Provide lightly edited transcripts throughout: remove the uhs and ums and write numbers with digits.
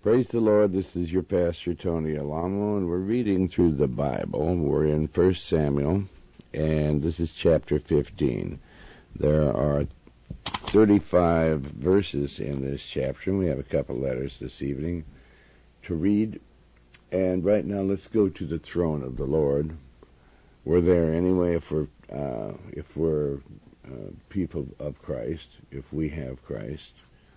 Praise the Lord. This is your pastor, Tony Alamo, and we're reading through the Bible. We're in 1 Samuel, and this is chapter 15. There are 35 verses in this chapter, and we have a couple letters this evening to read. And right now, let's go to the throne of the Lord. We're there anyway if we're people of Christ, if we have Christ.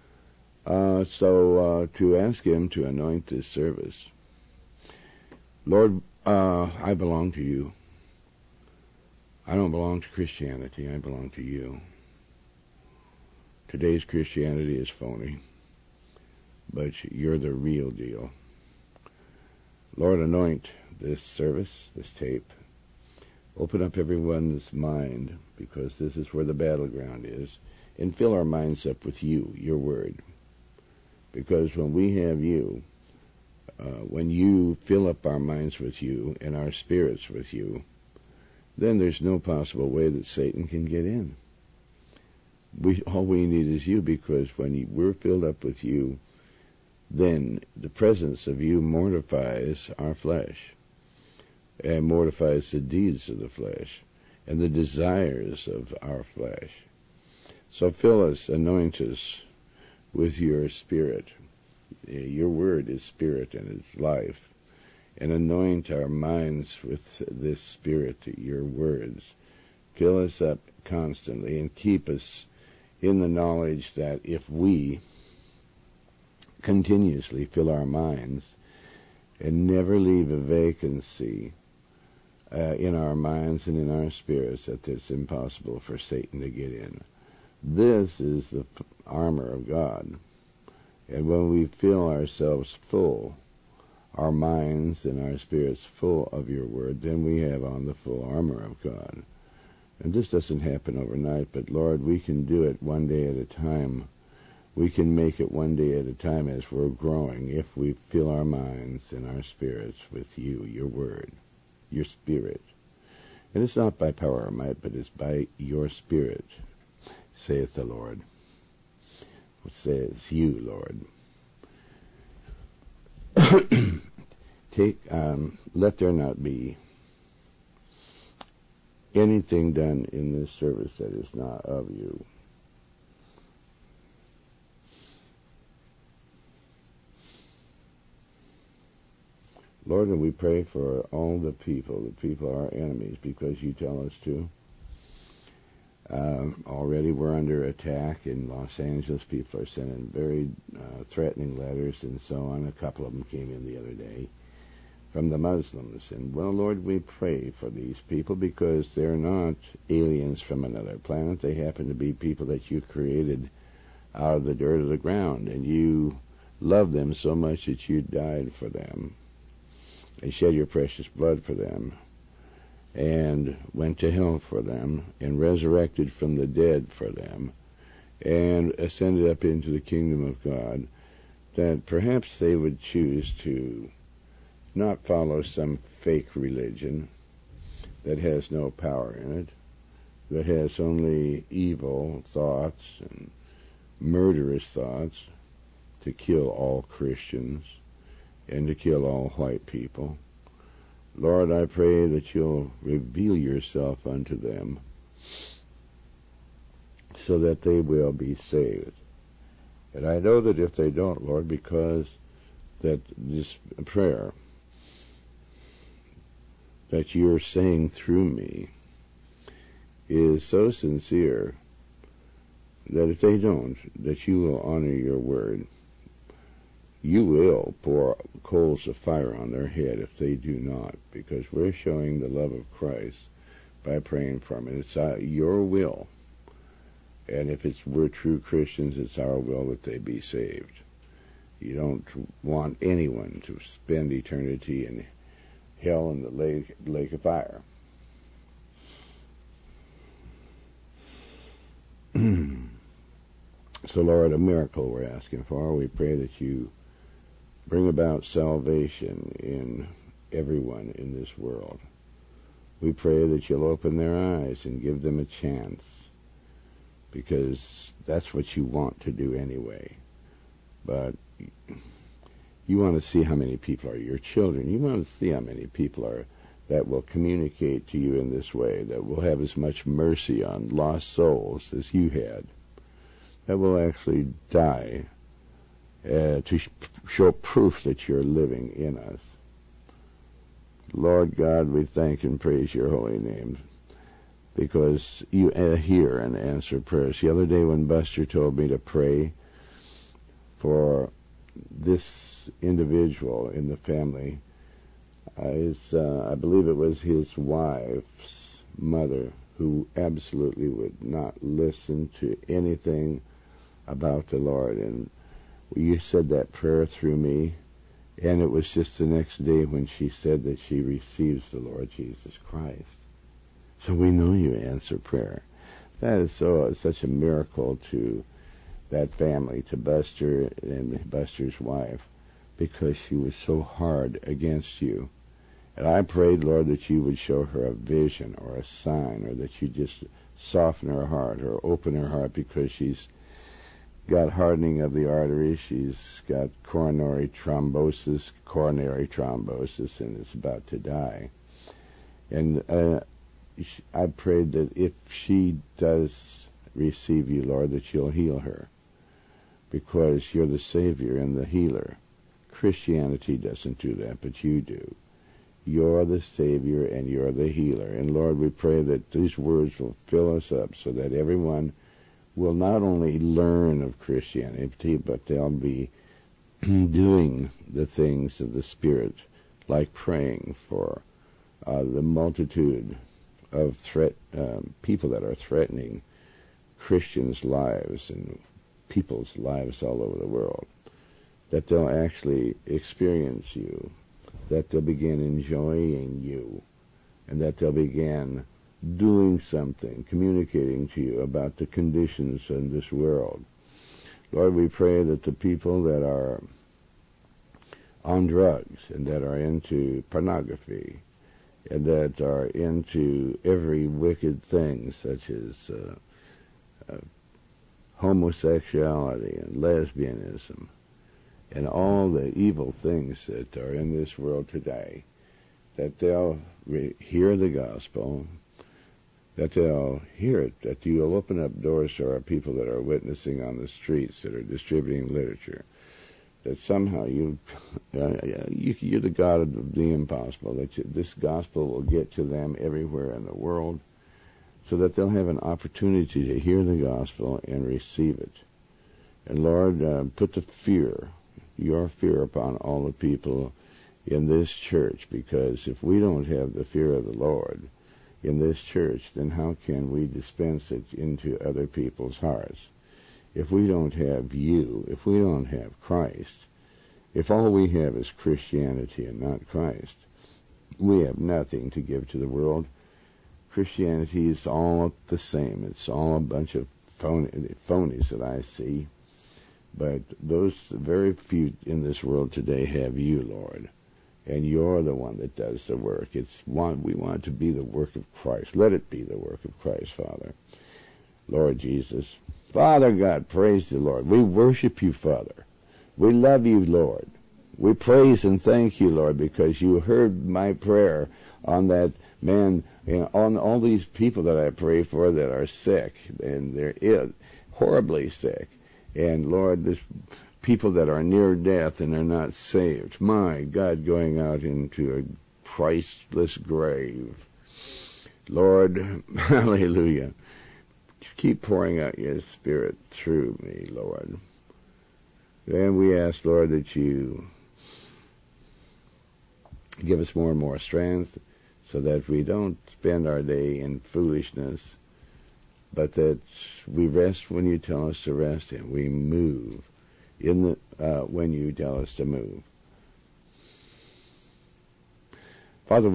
So to ask Him to anoint this service. Lord, I belong to You. I don't belong to Christianity. I belong to You. Today's Christianity is phony, but You're the real deal. Lord, anoint this service, this tape. Open up everyone's mind, because this is where the battleground is, and fill our minds up with You, Your Word. Because when we have You, when You fill up our minds with You and our spirits with You, then there's no possible way that Satan can get in. All we need is You, because when we're filled up with You, then the presence of You mortifies our flesh, and mortifies the deeds of the flesh and the desires of our flesh. So fill us, anoint us with Your Spirit. Your Word is Spirit and it's life. And anoint our minds with this Spirit, Your words. Fill us up constantly and keep us in the knowledge that if we continuously fill our minds and never leave a vacancy in our minds and in our spirits, that it's impossible for Satan to get in. This is the armor of God. And when we feel ourselves full, our minds and our spirits full of Your Word, then we have on the full armor of God. And this doesn't happen overnight, but Lord, we can do it one day at a time. We can make it one day at a time as we're growing if we fill our minds and our spirits with You, Your Word, Your Spirit. And it's not by power or might, but it's by Your Spirit, saith the Lord. It says, You, Lord. Let there not be anything done in this service that is not of You. Lord, and we pray for all the people are our enemies, because You tell us to. Already we're under attack in Los Angeles. People are sending very threatening letters and so on. A couple of them came in the other day from the Muslims. And, well, Lord, we pray for these people, because they're not aliens from another planet. They happen to be people that You created out of the dirt of the ground, and You love them so much that You died for them and shed Your precious blood for them, and went to hell for them, and resurrected from the dead for them, and ascended up into the kingdom of God, that perhaps they would choose to not follow some fake religion that has no power in it, that has only evil thoughts and murderous thoughts to kill all Christians and to kill all white people. Lord, I pray that You'll reveal Yourself unto them so that they will be saved. And I know that if they don't, Lord, because that this prayer that You're saying through me is so sincere that if they don't, that You will honor Your Word. You will pour coals of fire on their head if they do not, because we're showing the love of Christ by praying for them. And it's Your will. And if we're true Christians, it's our will that they be saved. You don't want anyone to spend eternity in hell in the lake of fire. So, Lord, a miracle we're asking for. We pray that You bring about salvation in everyone in this world. We pray that You'll open their eyes and give them a chance, because that's what You want to do anyway. But You want to see how many people are your children. You want to see how many people are that will communicate to you in this way, that will have as much mercy on lost souls as you had, that will actually die to show proof that you're living in us. Lord God, we thank and praise your holy name, because you hear and answer prayers. The other day when Buster told me to pray for this individual in the family, I believe it was his wife's mother, who absolutely would not listen to anything about the Lord. And you said that prayer through me, and it was just the next day when she said that she receives the Lord Jesus Christ. So we know you answer prayer. That is such a miracle to that family, to Buster and Buster's wife, because she was so hard against you. And I prayed, Lord, that you would show her a vision or a sign, or that you just soften her heart or open her heart, because she's got hardening of the arteries, she's got coronary thrombosis, and is about to die. And I prayed that if she does receive you, Lord, that you'll heal her, because you're the Savior and the healer. Christianity doesn't do that, but you do. You're the Savior and you're the healer. And Lord, we pray that these words will fill us up so that everyone will not only learn of Christianity, but they'll be doing the things of the Spirit, like praying for the multitude of people that are threatening Christians' lives and people's lives all over the world, that they'll actually experience you, that they'll begin enjoying you, and that they'll begin doing something, communicating to you about the conditions in this world. Lord, we pray that the people that are on drugs and that are into pornography and that are into every wicked thing, such as homosexuality and lesbianism and all the evil things that are in this world today, that they'll hear the gospel, that they'll hear it, that you'll open up doors to our people that are witnessing on the streets, that are distributing literature, that somehow you're the God of the impossible, that this gospel will get to them everywhere in the world, so that they'll have an opportunity to hear the gospel and receive it. And Lord, put the fear, your fear, upon all the people in this church, because if we don't have the fear of the Lord in this church, then how can we dispense it into other people's hearts? If we don't have you, if we don't have Christ, if all we have is Christianity and not Christ, we have nothing to give to the world. Christianity is all the same. It's all a bunch of phonies that I see. But those very few in this world today have you, Lord. And you're the one that does the work. We want to be the work of Christ. Let it be the work of Christ, Father. Lord Jesus. Father God, praise the Lord. We worship you, Father. We love you, Lord. We praise and thank you, Lord, because you heard my prayer on that man, on all these people that I pray for that are sick, and they're ill, horribly sick. And Lord, this people that are near death and are not saved. My God, going out into a Christless grave. Lord, hallelujah. Keep pouring out your Spirit through me, Lord. And we ask, Lord, that you give us more and more strength so that we don't spend our day in foolishness, but that we rest when you tell us to rest, and we move when you tell us to move. Father,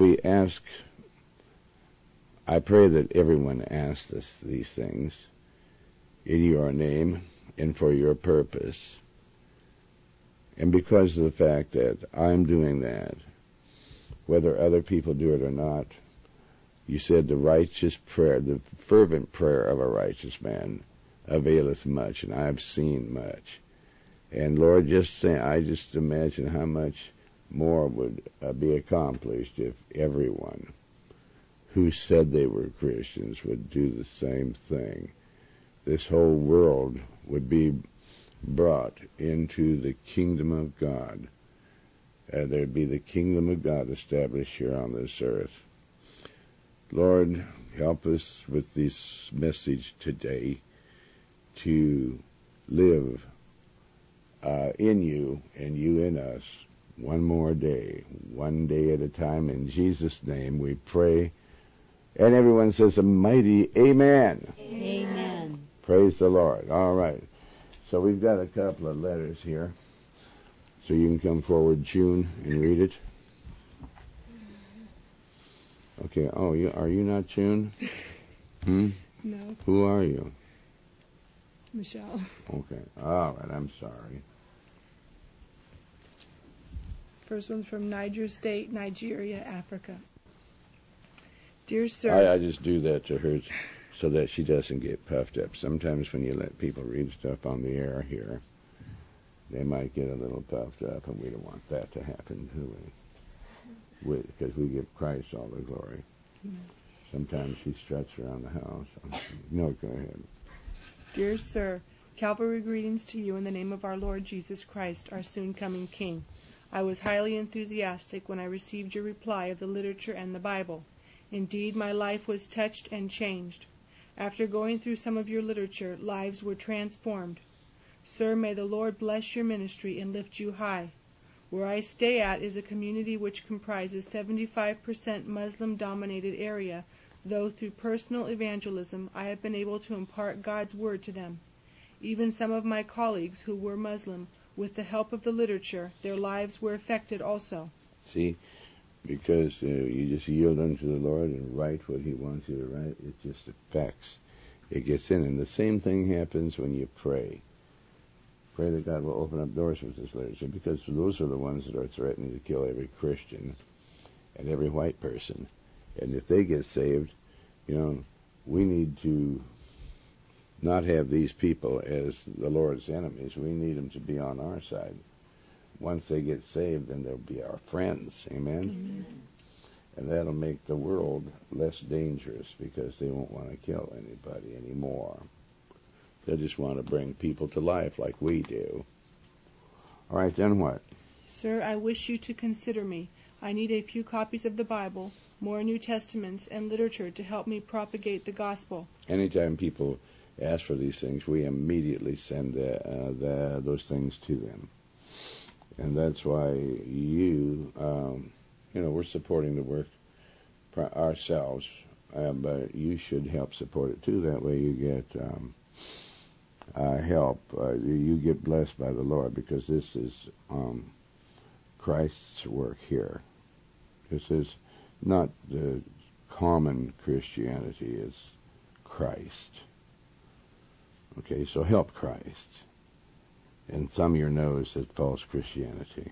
I pray that everyone asks us these things in your name and for your purpose. And because of the fact that I'm doing that, whether other people do it or not, you said the righteous prayer, the fervent prayer of a righteous man availeth much, and I have seen much. And Lord, I just imagine how much more would be accomplished if everyone who said they were Christians would do the same thing. This whole world would be brought into the kingdom of God. There'd be the kingdom of God established here on this earth. Lord, help us with this message today to live in you and you in us one more day, one day at a time. In Jesus' name we pray. And everyone says a mighty amen. Amen. Praise the Lord. All right. So we've got a couple of letters here. So you can come forward, June, and read it. Okay. Oh, are you not June? No. Who are you? Michelle. Okay. All right. I'm sorry. First one's from Niger State, Nigeria, Africa. Dear Sir. I just do that to her so that she doesn't get puffed up. Sometimes when you let people read stuff on the air here, they might get a little puffed up, and we don't want that to happen, do we? Because we give Christ all the glory. Sometimes she struts around the house. No, go ahead. Dear Sir, Calvary greetings to you in the name of our Lord Jesus Christ, our soon-coming King. I was highly enthusiastic when I received your reply of the literature and the Bible. Indeed, my life was touched and changed. After going through some of your literature, lives were transformed. Sir, may the Lord bless your ministry and lift you high. Where I stay at is a community which comprises 75% Muslim-dominated area, though through personal evangelism I have been able to impart God's word to them. Even some of my colleagues who were Muslim, with the help of the literature, their lives were affected also. See, because you just yield unto the Lord and write what He wants you to write, it just affects. It gets in. And the same thing happens when you pray. Pray that God will open up doors with this literature, because those are the ones that are threatening to kill every Christian and every white person. And if they get saved, we need to not have these people as the Lord's enemies. We need them to be on our side. Once they get saved, then they'll be our friends. Amen? Amen. And that'll make the world less dangerous, because they won't want to kill anybody anymore. They just want to bring people to life like we do. All right, then what? Sir, I wish you to consider me. I need a few copies of the Bible, more New Testaments, and literature to help me propagate the gospel. Anytime people ask for these things, we immediately send those things to them. And that's why we're supporting the work ourselves, but you should help support it too. That way you get help. You get blessed by the Lord, because this is Christ's work here. This is not the common Christianity, it's Christ. Okay, so help Christ. And thumb your nose at false Christianity.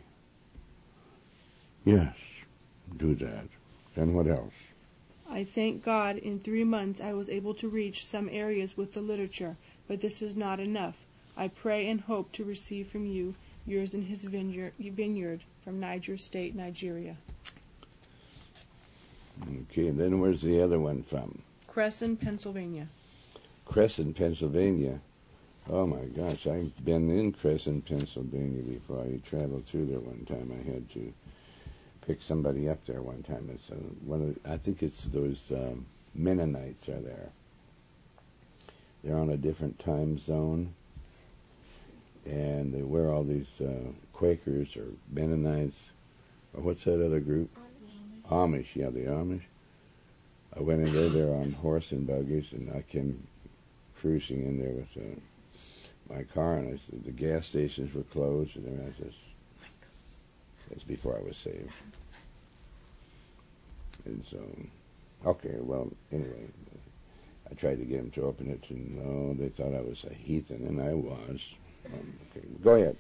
Yes, do that. Then what else? I thank God in 3 months I was able to reach some areas with the literature, but this is not enough. I pray and hope to receive from you yours in His vineyard from Niger State, Nigeria. Okay, and then where's the other one from? Crescent, Pennsylvania. Crescent, Pennsylvania. Oh my gosh, I've been in Crescent, Pennsylvania before. I traveled through there one time. I had to pick somebody up there one time. It's I think it's those Mennonites are there. They're on a different time zone, and they wear all these Quakers or Mennonites, or what's that other group? Amish, yeah, the Amish. I went in there on horse and buggies, and I came cruising in there with my car, and I said the gas stations were closed, and there was this. That's before I was saved. And so, okay, well, anyway, I tried to get them to open it, and no, they thought I was a heathen, and I was. Okay, go ahead.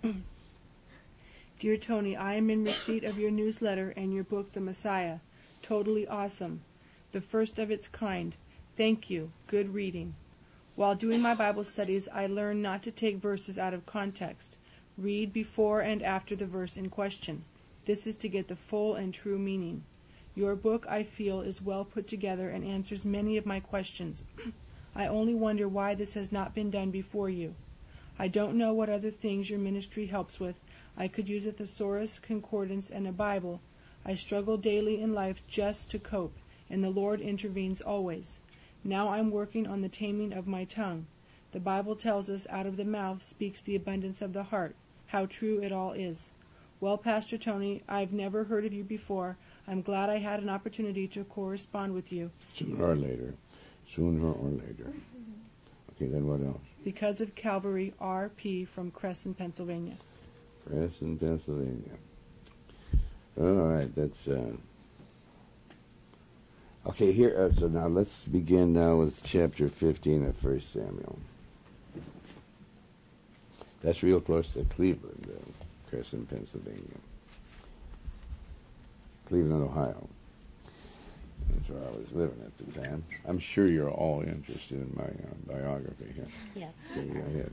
Dear Tony, I am in receipt of your newsletter and your book, The Messiah. Totally awesome. The first of its kind. Thank you. Good reading. While doing my Bible studies, I learned not to take verses out of context. Read before and after the verse in question. This is to get the full and true meaning. Your book, I feel, is well put together and answers many of my questions. I only wonder why this has not been done before you. I don't know what other things your ministry helps with. I could use a thesaurus, concordance, and a Bible. I struggle daily in life just to cope, and the Lord intervenes always. Now I'm working on the taming of my tongue. The Bible tells us out of the mouth speaks the abundance of the heart. How true it all is. Well, Pastor Tony, I've never heard of you before. I'm glad I had an opportunity to correspond with you. Sooner or later. Sooner or later. Okay, then what else? Because of Calvary, R.P. from Crescent, Pennsylvania. Crescent, Pennsylvania. All right, that's... Okay, here, so now let's begin now with chapter 15 of 1 Samuel. That's real close to Cleveland, Crescent, Pennsylvania. Cleveland, Ohio. That's where I was living at the time. I'm sure you're all interested in my biography here. Yes. Okay, go ahead.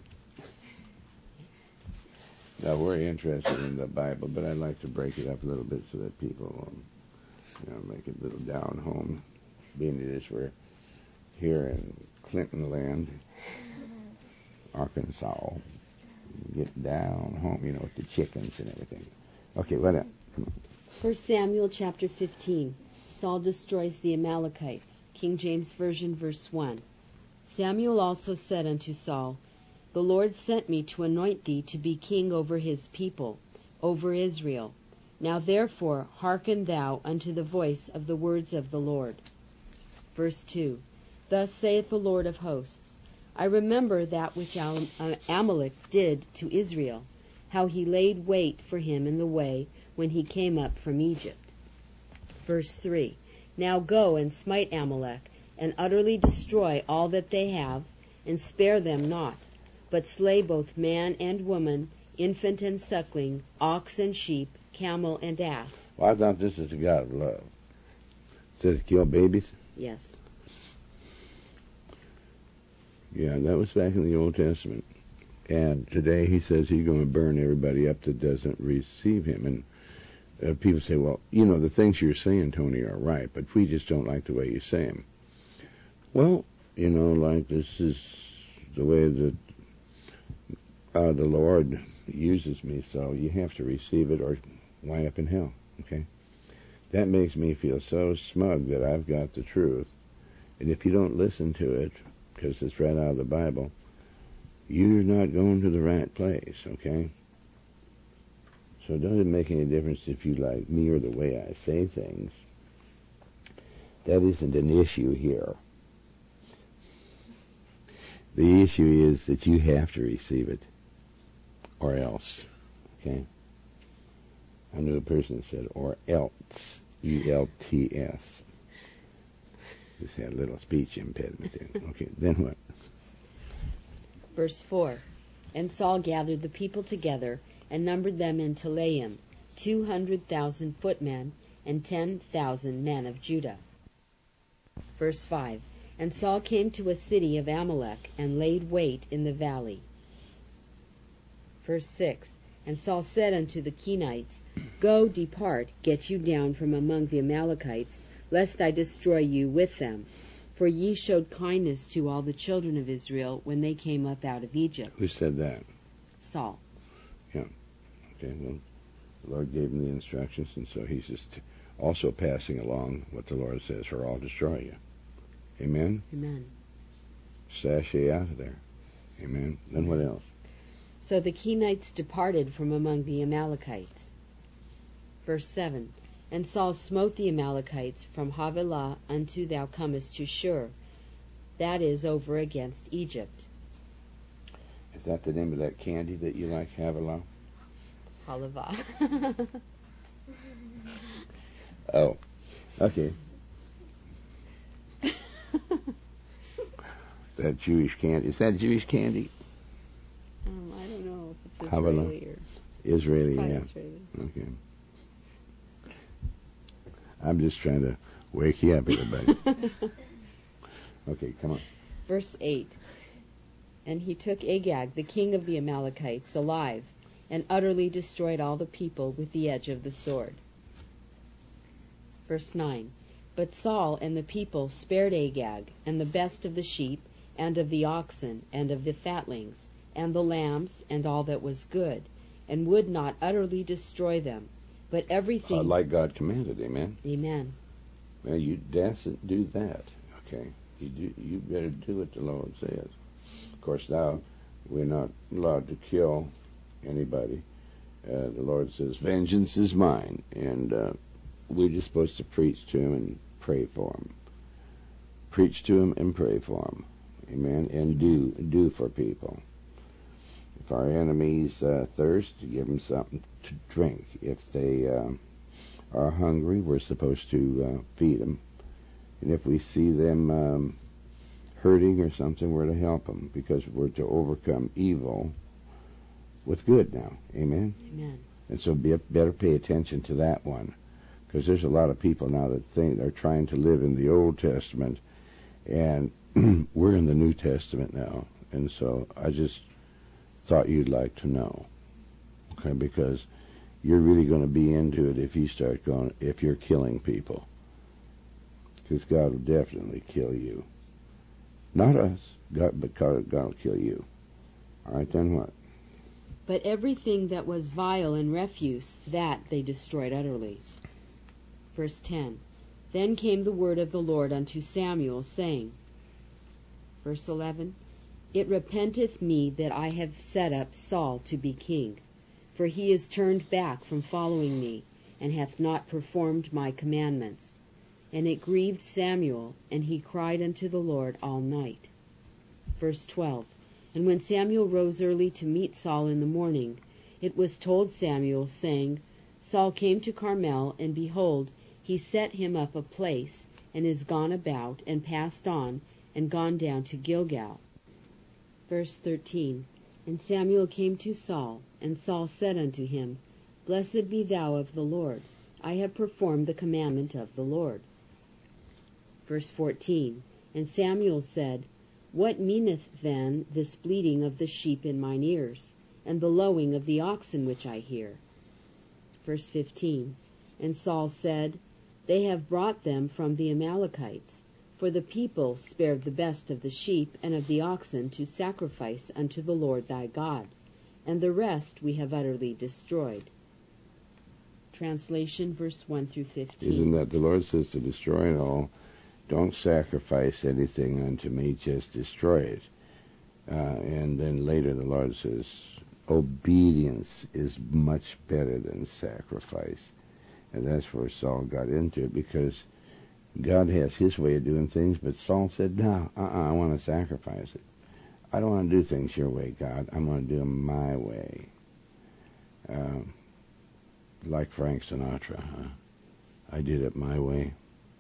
Now, we're interested in the Bible, but I'd like to break it up a little bit so that people, make it a little down home. Being it is we're here in Clinton land, Arkansas. Get down home, with the chickens and everything. Okay, what else? Come on. 1 Samuel chapter 15. Saul destroys the Amalekites. King James Version, verse 1. Samuel also said unto Saul, The Lord sent me to anoint thee to be king over his people, over Israel. Now therefore hearken thou unto the voice of the words of the Lord. Verse 2. Thus saith the Lord of hosts, I remember that which Amalek did to Israel, how he laid wait for him in the way when he came up from Egypt. Verse 3. Now go and smite Amalek, and utterly destroy all that they have, and spare them not, but slay both man and woman, infant and suckling, ox and sheep, camel and ass. Well, I thought this is a God of love. It says kill babies? Yes. Yeah, that was back in the Old Testament. And today he says he's going to burn everybody up that doesn't receive him. And people say, well, the things you're saying, Tony, are right, but we just don't like the way you say them. Well, like this is the way that the Lord uses me, so you have to receive it or wind up in hell, okay? That makes me feel so smug that I've got the truth. And if you don't listen to it, because it's right out of the Bible, you're not going to the right place, okay? So it doesn't make any difference if you like me or the way I say things. That isn't an issue here. The issue is that you have to receive it, or else, okay? I knew a person that said, or else, E-L-T-S. Just had a little speech impediment there. Okay, then what? Verse 4. And Saul gathered the people together, and numbered them in Telaim, 200,000 footmen, and 10,000 men of Judah. Verse 5. And Saul came to a city of Amalek, and laid wait in the valley. Verse 6. And Saul said unto the Kenites, Go, depart, get you down from among the Amalekites, lest I destroy you with them. For ye showed kindness to all the children of Israel when they came up out of Egypt. Who said that? Saul. Yeah. Okay, well, the Lord gave him the instructions, and so he's just also passing along what the Lord says, or I'll destroy you. Amen? Amen. Sashay out of there. Amen. Then what else? So the Kenites departed from among the Amalekites. Verse 7. And Saul smote the Amalekites from Havilah unto thou comest to Shur, that is over against Egypt. Is that the name of that candy that you like, Havilah? Halavah. Oh, okay. That Jewish candy. Is that Jewish candy? I don't know if it's Havilah. Israeli or... Israeli, Probably yeah. Israeli. Okay. I'm just trying to wake you up, everybody. Okay, come on. Verse 8. And he took Agag, the king of the Amalekites, alive, and utterly destroyed all the people with the edge of the sword. Verse 9. But Saul and the people spared Agag, and the best of the sheep, and of the oxen, and of the fatlings, and the lambs, and all that was good, and would not utterly destroy them, but everything... Like God commanded, amen? Amen. Well, you dasn't do that, okay? You better do what the Lord says. Of course, now, we're not allowed to kill anybody. The Lord says, vengeance is mine, and we're just supposed to preach to him and pray for him. Preach to him and pray for him, amen, and do for people. If our enemies thirst, give them something to drink. If they are hungry, we're supposed to feed them. And if we see them hurting or something, we're to help them, because we're to overcome evil with good now. Amen? Amen. And so better pay attention to that one, because there's a lot of people now that think they're trying to live in the Old Testament, and we're in the New Testament now. And so I just thought you'd like to know, okay, because you're really going to be into it if you're killing people, because God will definitely kill you. Not us, but God will kill you. All right, then what? But everything that was vile and refuse, that they destroyed utterly. Verse 10. Then came the word of the Lord unto Samuel, saying, verse 11, It repenteth me that I have set up Saul to be king, for he is turned back from following me, and hath not performed my commandments. And it grieved Samuel, and he cried unto the Lord all night. Verse 12. And when Samuel rose early to meet Saul in the morning, it was told Samuel, saying, Saul came to Carmel, and behold, he set him up a place, and is gone about, and passed on, and gone down to Gilgal. Verse 13. And Samuel came to Saul, and Saul said unto him, Blessed be thou of the Lord. I have performed the commandment of the Lord. Verse 14. And Samuel said, What meaneth then this bleating of the sheep in mine ears, and the lowing of the oxen which I hear? Verse 15. And Saul said, They have brought them from the Amalekites, for the people spared the best of the sheep and of the oxen to sacrifice unto the Lord thy God, and the rest we have utterly destroyed. Translation, verse 1 through 15. Isn't that the Lord says to destroy it all? Don't sacrifice anything unto me, just destroy it. And then later the Lord says, obedience is much better than sacrifice. And that's where Saul got into it, because God has his way of doing things, but Saul said, no, I want to sacrifice it. I don't want to do things your way, God. I'm going to do them my way. Like Frank Sinatra, huh? I did it my way.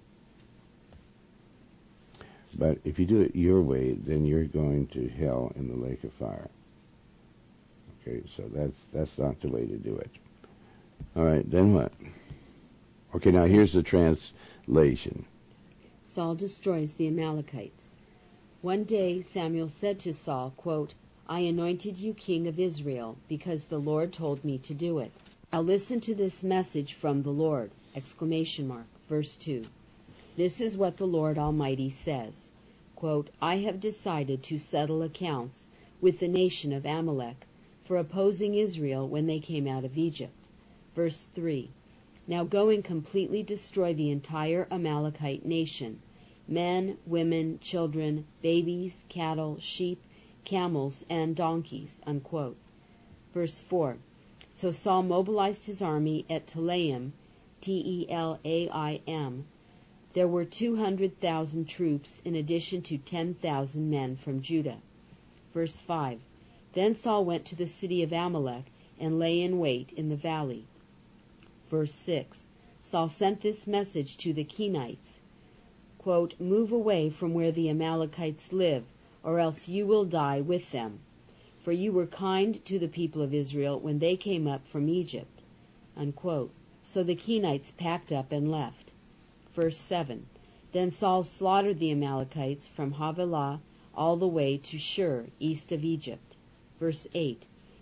But if you do it your way, then you're going to hell in the lake of fire. Okay, so that's not the way to do it. All right, then what? Okay, now here's the translation. Saul destroys the Amalekites. One day Samuel said to Saul, quote, I anointed you king of Israel, because the Lord told me to do it. Now listen to this message from the Lord! Exclamation mark. Verse 2. This is what the Lord Almighty says. Quote, I have decided to settle accounts with the nation of Amalek for opposing Israel when they came out of Egypt. Verse 3. Now go and completely destroy the entire Amalekite nation, men, women, children, babies, cattle, sheep, camels, and donkeys. Unquote. Verse 4. So Saul mobilized his army at Telaim, Telaim. There were 200,000 troops in addition to 10,000 men from Judah. Verse 5. Then Saul went to the city of Amalek and lay in wait in the valley. Verse 6. Saul sent this message to the Kenites, quote, Move away from where the Amalekites live, or else you will die with them. For you were kind to the people of Israel when they came up from Egypt. Unquote. So the Kenites packed up and left. Verse 7. Then Saul slaughtered the Amalekites from Havilah all the way to Shur, east of Egypt. Verse 8.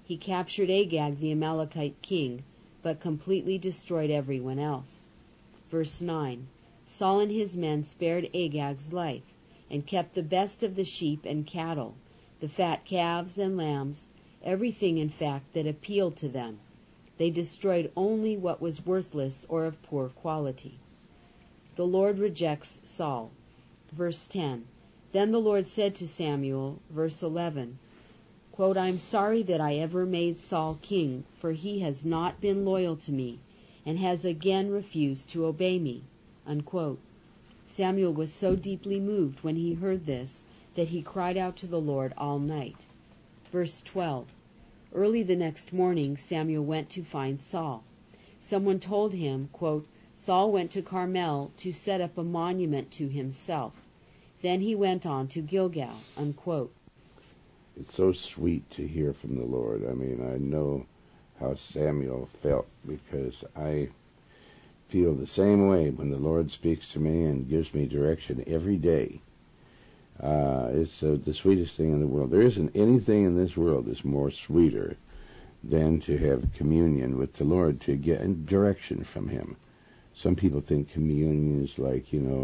He captured Agag, the Amalekite king, but completely destroyed everyone else. Verse 9, Saul and his men spared Agag's life, and kept the best of the sheep and cattle, the fat calves and lambs, everything in fact that appealed to them. They destroyed only what was worthless or of poor quality. The Lord rejects Saul. Verse 10, Then the Lord said to Samuel, verse 11, quote, I am sorry that I ever made Saul king, for he has not been loyal to me, and has again refused to obey me. Unquote. Samuel was so deeply moved when he heard this that he cried out to the Lord all night. Verse 12, Early the next morning Samuel went to find Saul. Someone told him, quote, Saul went to Carmel to set up a monument to himself. Then he went on to Gilgal. Unquote. It's so sweet to hear from the Lord. I mean, I know how Samuel felt, because I feel the same way when the Lord speaks to me and gives me direction every day. It's the sweetest thing in the world. There isn't anything in this world that's more sweeter than to have communion with the Lord, to get direction from Him. Some people think communion is like,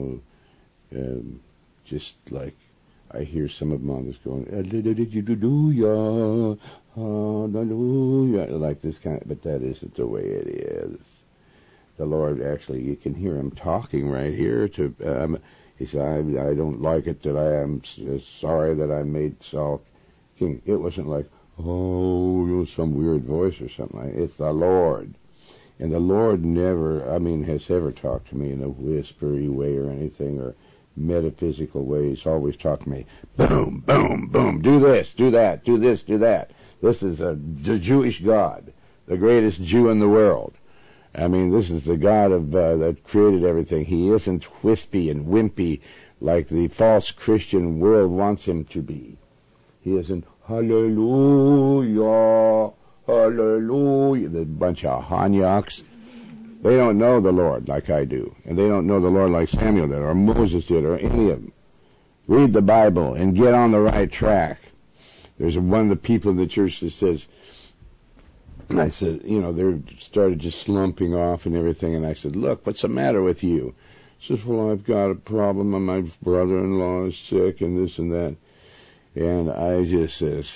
just like I hear some of them on this going, hallelujah, hallelujah, like this kind of, but that isn't the way it is. The Lord actually, you can hear Him talking right here to, He said, I don't like it that I am sorry that I made Saul king. It wasn't like, some weird voice or something like that. It's the Lord. And the Lord never, has ever talked to me in a whispery way or anything, or metaphysical way. He's always talked to me, boom, boom, boom, do this, do that, do this, do that. This is the Jewish God, the greatest Jew in the world. This is the God of that created everything. He isn't wispy and wimpy like the false Christian world wants Him to be. He isn't hallelujah, hallelujah. The bunch of Hanyaks. They don't know the Lord like I do. And they don't know the Lord like Samuel did, or Moses did, or any of them. Read the Bible and get on the right track. There's one of the people in the church that says, I said, they started just slumping off and everything, and I said, look, what's the matter with you? He says, well, I've got a problem, and my brother-in-law is sick, and this and that. And I just says,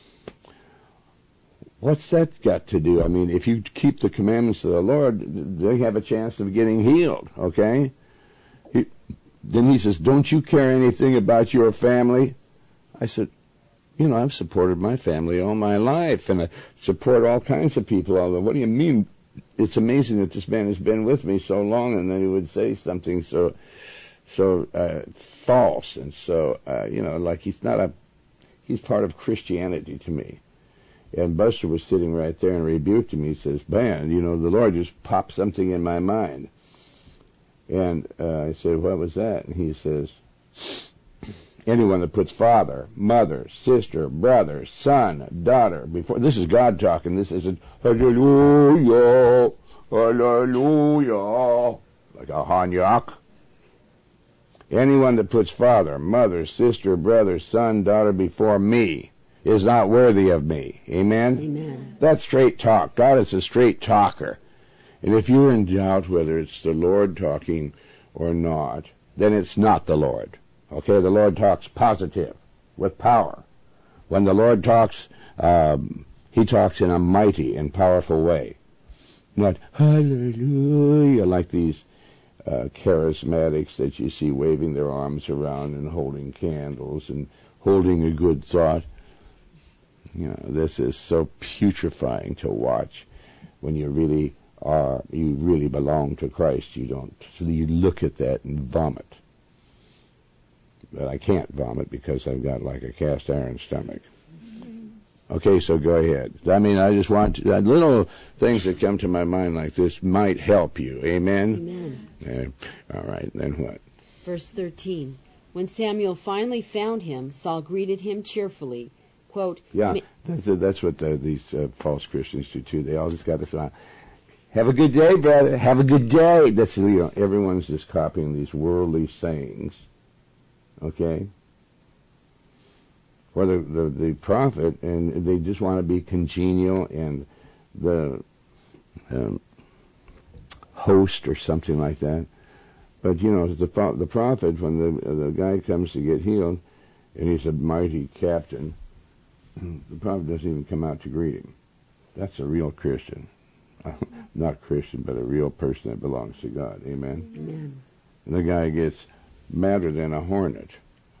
what's that got to do? If you keep the commandments of the Lord, they have a chance of getting healed, okay? Then he says, don't you care anything about your family? I said, I've supported my family all my life, and I support all kinds of people. What do you mean? It's amazing that this man has been with me so long, and then he would say something so false, and so, like he's part of Christianity to me. And Buster was sitting right there and rebuked him. He says, man, the Lord just popped something in my mind. And I said, what was that? And he says, anyone that puts father, mother, sister, brother, son, daughter before, this is God talking, this isn't hallelujah, hallelujah, like a Hanyak. Anyone that puts father, mother, sister, brother, son, daughter before me is not worthy of me. Amen? Amen. That's straight talk. God is a straight talker. And if you're in doubt whether it's the Lord talking or not, then it's not the Lord. Okay, the Lord talks positive, with power. When the Lord talks, He talks in a mighty and powerful way. Not hallelujah, like these charismatics that you see waving their arms around and holding candles and holding a good thought. This is so putrefying to watch when you really belong to Christ. You look at that and vomit. But I can't vomit because I've got like a cast iron stomach. Okay, so go ahead. I just want little things that come to my mind like this might help you. Amen? Amen. All right, then what? Verse 13. When Samuel finally found him, Saul greeted him cheerfully. Quote, that's what these false Christians do too. They always got this on. Have a good day, brother. Have a good day. That's everyone's just copying these worldly sayings. Okay? or the prophet, and they just want to be congenial, and the host or something like that. But you know, the prophet, when the guy comes to get healed, and he's a mighty captain, the prophet doesn't even come out to greet him. That's a real Christian. Not Christian, but a real person that belongs to God. Amen? Amen. And the guy gets madder than a hornet.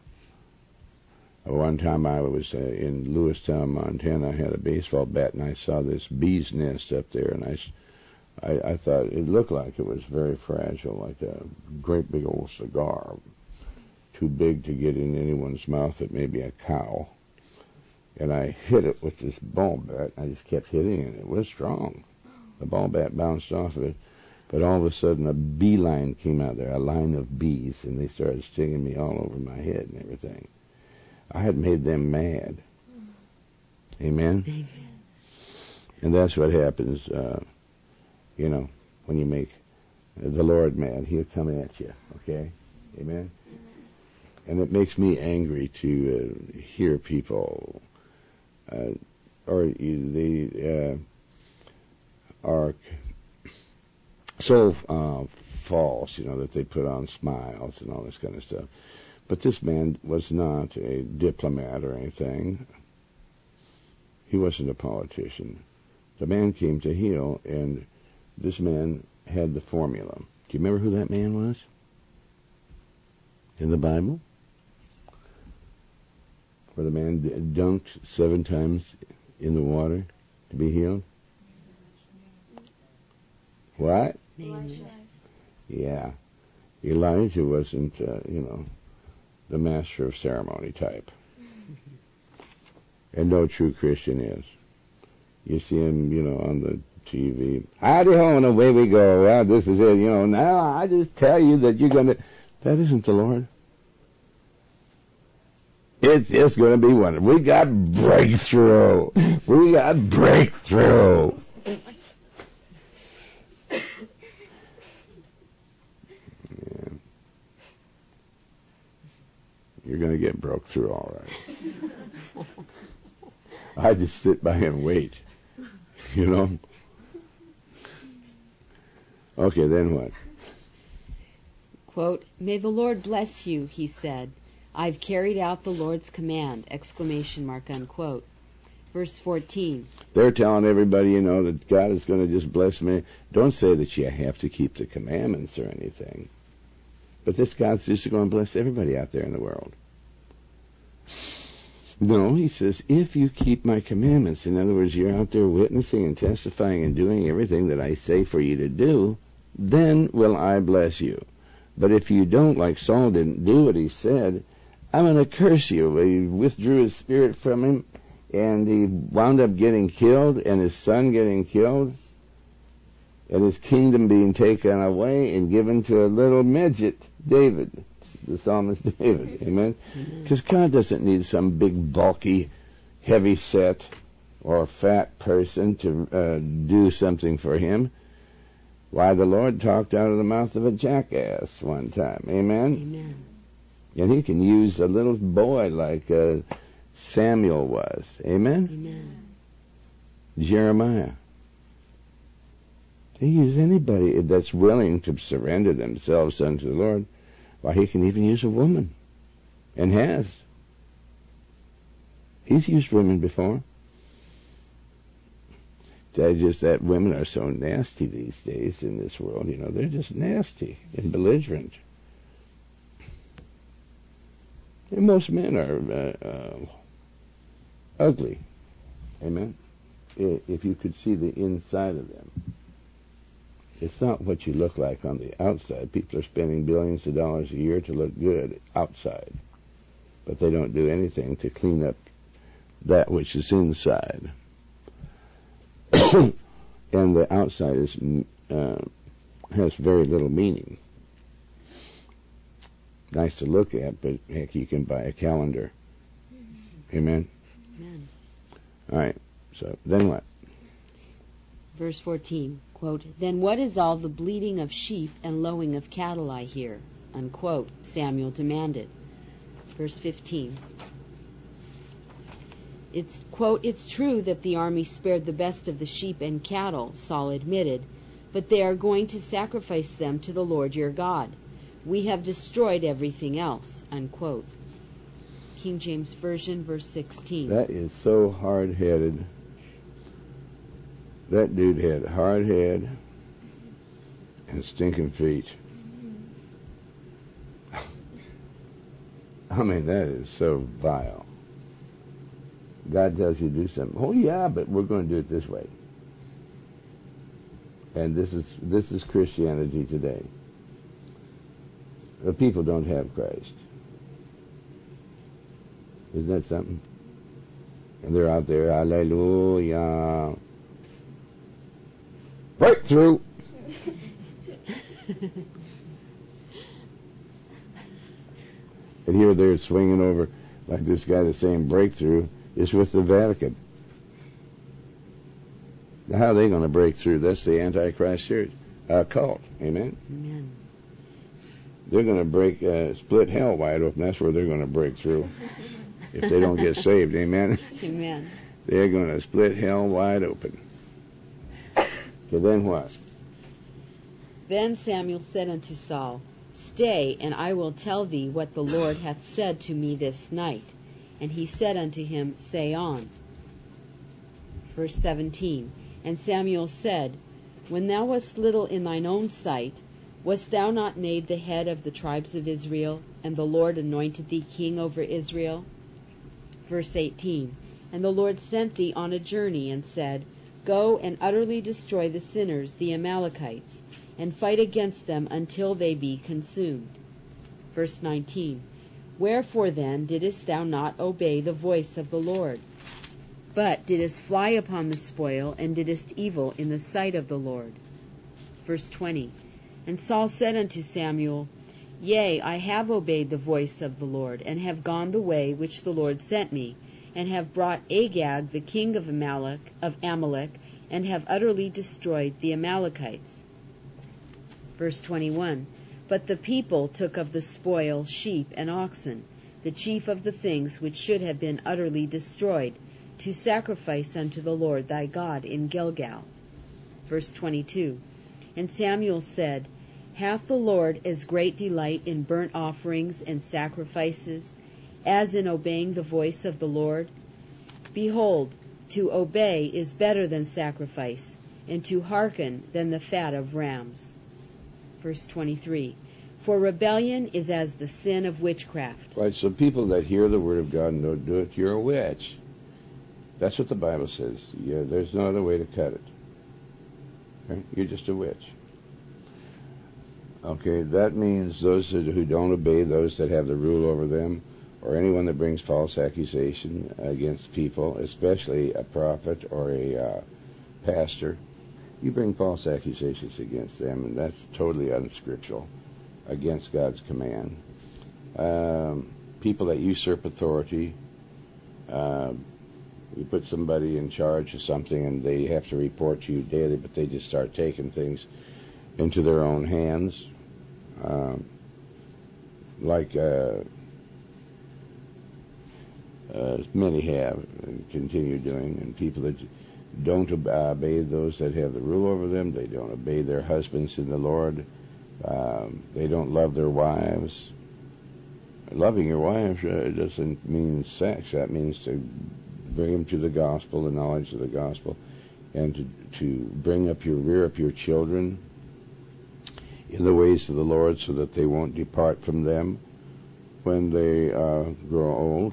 One time I was in Lewistown, Montana. I had a baseball bat, and I saw this bee's nest up there, and I thought it looked like it was very fragile, like a great big old cigar, too big to get in anyone's mouth, but maybe a cow. And I hit it with this ball bat. I just kept hitting it. It was strong. The ball bat bounced off of it, but all of a sudden a bee line came out there, a line of bees, and they started stinging me all over my head and everything. I had made them mad. Amen? Amen. And that's what happens, you know, when you make the Lord mad. He'll come at you, okay? Amen? And it makes me angry to hear people, or they are so false, you know, that they put on smiles and all this kind of stuff. But this man was not a diplomat or anything. He wasn't a politician. The man came to heal, and this man had the formula. Do you remember who that man was? In the Bible? Where the man dunked 7 times in the water to be healed? What? Elijah. Yeah. Elijah wasn't, you know, the master of ceremony type. And no true Christian is. You see him, you know, on the TV. Howdy ho, and away we go. Well, this is it, you know. Now I just tell you that you're going to... That isn't the Lord. It's just going to be wonderful. We got breakthrough. We got breakthrough. You're going to get broke through all right. I just sit by and wait, you know. Okay, then what? Quote, "May the Lord bless you," he said. "I've carried out the Lord's command!" Exclamation mark, unquote. Verse 14. They're telling everybody, you know, that God is going to just bless me. Don't say that you have to keep the commandments or anything. But this God's just going to bless everybody out there in the world. No, he says, if you keep my commandments, in other words, you're out there witnessing and testifying and doing everything that I say for you to do, then will I bless you. But if you don't, like Saul didn't do what he said, I'm going to curse you. He withdrew his spirit from him, and he wound up getting killed, and his son getting killed, and his kingdom being taken away and given to a little midget, David, the psalmist David. Amen? Because God doesn't need some big, bulky, heavy-set or fat person to do something for him. Why, the Lord talked out of the mouth of a jackass one time. Amen? Amen. And he can use a little boy like Samuel was. Amen? Amen. Jeremiah. He uses anybody that's willing to surrender themselves unto the Lord. Why, he can even use a woman. And has. He's used women before. It's just that women are so nasty these days in this world. You know, they're just nasty and belligerent. And most men are ugly. Amen? If you could see the inside of them. It's not what you look like on the outside. People are spending billions of dollars a year to look good outside. But they don't do anything to clean up that which is inside. And the outside has very little meaning. Nice to look at, but heck, you can buy a calendar. Amen? Amen. All right, so then what? Verse 14, quote, "Then what is all the bleating of sheep and lowing of cattle I hear?" Unquote, Samuel demanded. Verse 15, It's, quote, "It's true that the army spared the best of the sheep and cattle," Saul admitted, "but they are going to sacrifice them to the Lord your God. We have destroyed everything else," unquote. King James Version, verse 16. That is so hard-headed. That dude had a hard head and stinking feet. I mean, that is so vile. God tells you to do something. Oh yeah, but we're going to do it this way. And this is Christianity today. The people don't have Christ. Isn't that something? And they're out there, hallelujah. Breakthrough! And here they're swinging over, like this guy that's saying breakthrough is with the Vatican. Now, how are they going to break through? That's the Antichrist church, cult. Amen? Amen. They're going to break, split hell wide open. That's where they're going to break through if they don't get saved. Amen? Amen. They're going to split hell wide open. So then what? Then Samuel said unto Saul, Stay, and I will tell thee what the Lord hath said to me this night. And he said unto him, Say on. Verse 17. And Samuel said, When thou wast little in thine own sight, wast thou not made the head of the tribes of Israel, and the Lord anointed thee king over Israel? Verse 18. And the Lord sent thee on a journey, and said, Go and utterly destroy the sinners, the Amalekites, and fight against them until they be consumed. Verse 19. Wherefore then didst thou not obey the voice of the Lord, but didst fly upon the spoil, and didst evil in the sight of the Lord? Verse 20. And Saul said unto Samuel, Yea, I have obeyed the voice of the Lord, and have gone the way which the Lord sent me, and have brought Agag the king of Amalek, and have utterly destroyed the Amalekites. Verse 21. But the people took of the spoil sheep and oxen, the chief of the things which should have been utterly destroyed, to sacrifice unto the Lord thy God in Gilgal. Verse 22. And Samuel said, Hath the Lord as great delight in burnt offerings and sacrifices, as in obeying the voice of the Lord? Behold, to obey is better than sacrifice, and to hearken than the fat of rams. Verse 23. For rebellion is as the sin of witchcraft. Right, so people that hear the word of God and don't do it, you're a witch. That's what the Bible says. Yeah, there's no other way to cut it. Okay? You're just a witch. Okay, that means those who don't obey those that have the rule over them, or anyone that brings false accusation against people, especially a prophet or a pastor, you bring false accusations against them, and that's totally unscriptural, against God's command. People that usurp authority, you put somebody in charge of something and they have to report to you daily, but they just start taking things into their own hands, like many have and continue doing, and people that don't obey those that have the rule over them. They don't obey their husbands in the Lord. They don't love their wives. Loving your wife doesn't mean sex. That means to bring them to the gospel, the knowledge of the gospel, and to rear up your children in the ways of the Lord, so that they won't depart from them when they grow old.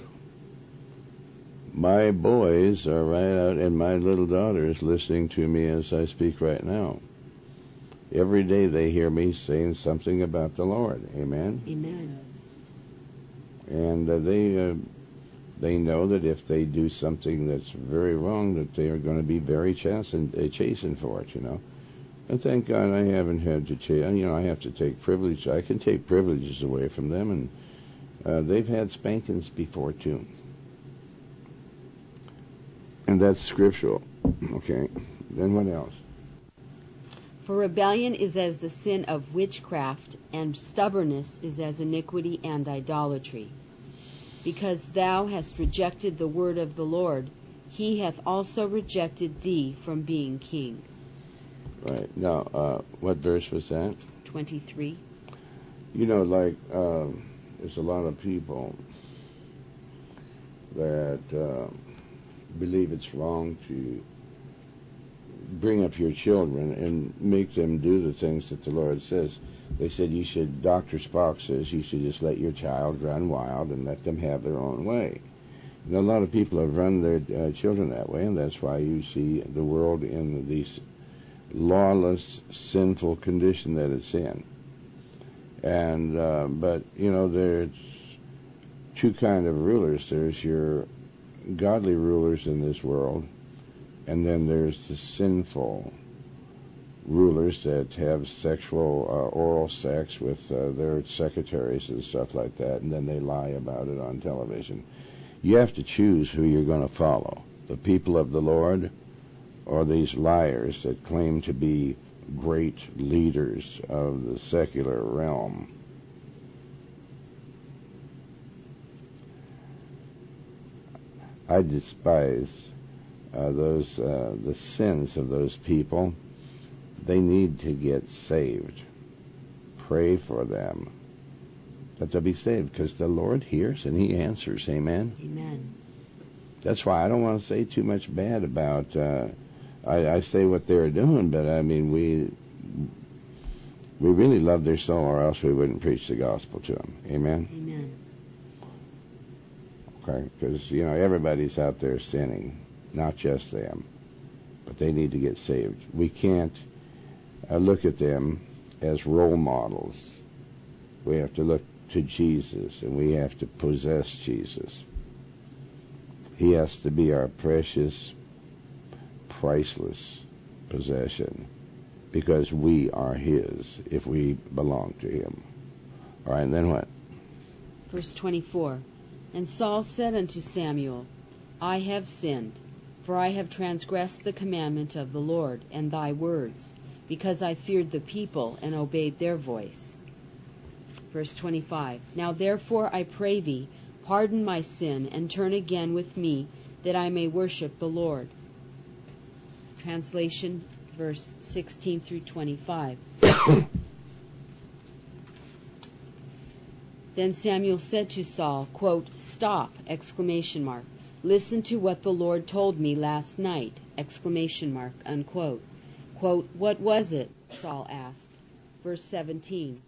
My boys are right out, and my little daughter is listening to me as I speak right now. Every day they hear me saying something about the Lord. Amen? Amen. And they know that if they do something that's very wrong, that they are going to be very chastened for it, you know. And thank God I haven't had to I have to take privilege. I can take privileges away from them, and they've had spankings before, too. And that's scriptural. Okay. Then what else? For rebellion is as the sin of witchcraft, and stubbornness is as iniquity and idolatry. Because thou hast rejected the word of the Lord, he hath also rejected thee from being king. Right. Now, what verse was that? 23. You know, there's a lot of people that believe it's wrong to bring up your children and make them do the things that the Lord says. They said Dr. Spock says you should just let your child run wild and let them have their own way. And a lot of people have run their children that way, and that's why you see the world in this lawless, sinful condition that it's in. And but you know, there's two kind of rulers. There's your godly rulers in this world, and then there's the sinful rulers that have sexual, oral sex with their secretaries and stuff like that, and then they lie about it on television. You have to choose who you're going to follow, the people of the Lord or these liars that claim to be great leaders of the secular realm. I despise the sins of those people. They need to get saved. Pray for them that they'll be saved, because the Lord hears and He answers. Amen? Amen. That's why I don't want to say too much bad about... I say what they're doing, but I mean, we really love their soul, or else we wouldn't preach the gospel to them. Amen? Amen. Okay, because, you know, everybody's out there sinning, not just them, but they need to get saved. We can't look at them as role models. We have to look to Jesus, and we have to possess Jesus. He has to be our precious, priceless possession, because we are His if we belong to Him. All right, and then what? Verse 24. And Saul said unto Samuel, I have sinned, for I have transgressed the commandment of the Lord and thy words, because I feared the people and obeyed their voice. Verse 25. Now therefore I pray thee, pardon my sin, and turn again with me, that I may worship the Lord. Translation, verse 16 through 25. Then Samuel said to Saul, quote, Stop! Exclamation mark. Listen to what the Lord told me last night! Exclamation mark. Unquote. Quote, What was it? Saul asked. Verse 17.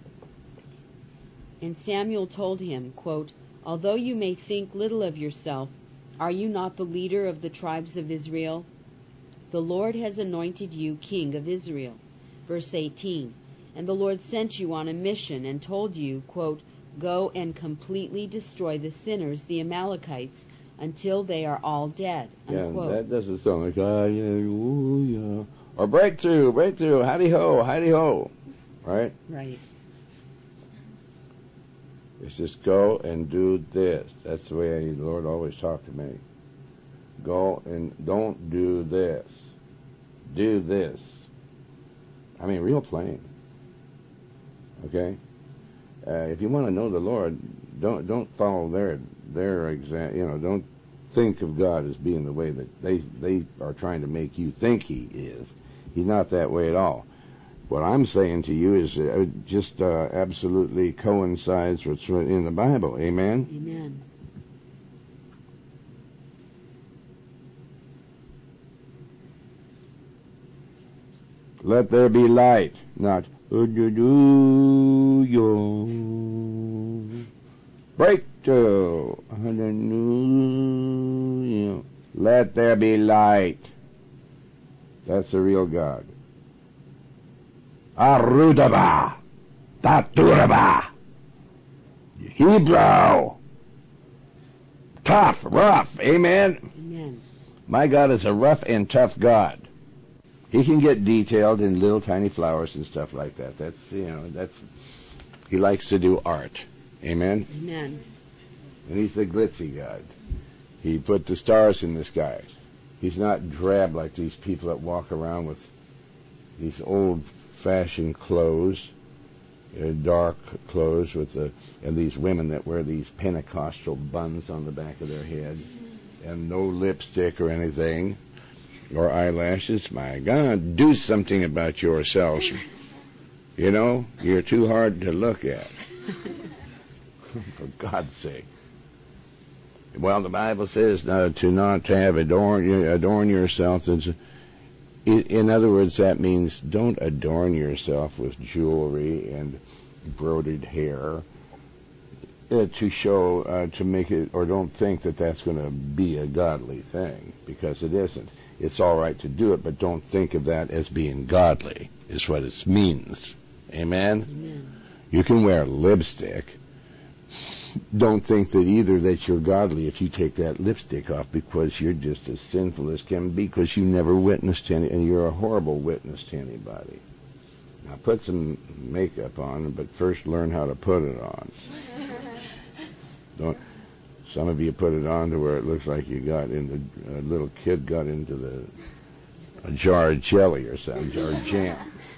And Samuel told him, quote, Although you may think little of yourself, are you not the leader of the tribes of Israel? The Lord has anointed you king of Israel. Verse 18. And the Lord sent you on a mission and told you, quote, Go and completely destroy the sinners, the Amalekites, until they are all dead. Unquote. Yeah, that doesn't sound like, hallelujah. Or breakthrough, hidey-ho. Right? Right. It's just go and do this. That's the way the Lord always talked to me. Go and don't do this. Do this. I mean, real plain. Okay? If you want to know the Lord, don't follow their example. You know, don't think of God as being the way that they are trying to make you think He is. He's not that way at all. What I'm saying to you is just absolutely coincides with what's in the Bible. Amen? Amen. Let there be light, not breakthrough. Hallelujah. Let there be light. That's the real God. Arudaba, Taturaba, Hebrew, tough, rough, amen? Amen. My God is a rough and tough God. He can get detailed in little tiny flowers and stuff like that. He likes to do art, amen? Amen. And He's the glitzy God. He put the stars in the sky. He's not drab like these people that walk around with these old-fashioned clothes dark clothes and these women that wear these Pentecostal buns on the back of their heads, and no lipstick or anything, or eyelashes. My God, do something about yourselves. You know, you're too hard to look at. For God's sake. Well, the Bible says to not have adorn yourself. In other words, that means don't adorn yourself with jewelry and broidered hair to show, to make it, or don't think that that's going to be a godly thing, because it isn't. It's all right to do it, but don't think of that as being godly, is what it means. Amen? Amen. You can wear lipstick. Don't think that either that you're godly if you take that lipstick off, because you're just as sinful as can be, because you never witnessed to any, and you're a horrible witness to anybody. Now put some makeup on, but first learn how to put it on. Don't. Some of you put it on to where it looks like you got into, a little kid got into a jar of jelly or something, jar of jam.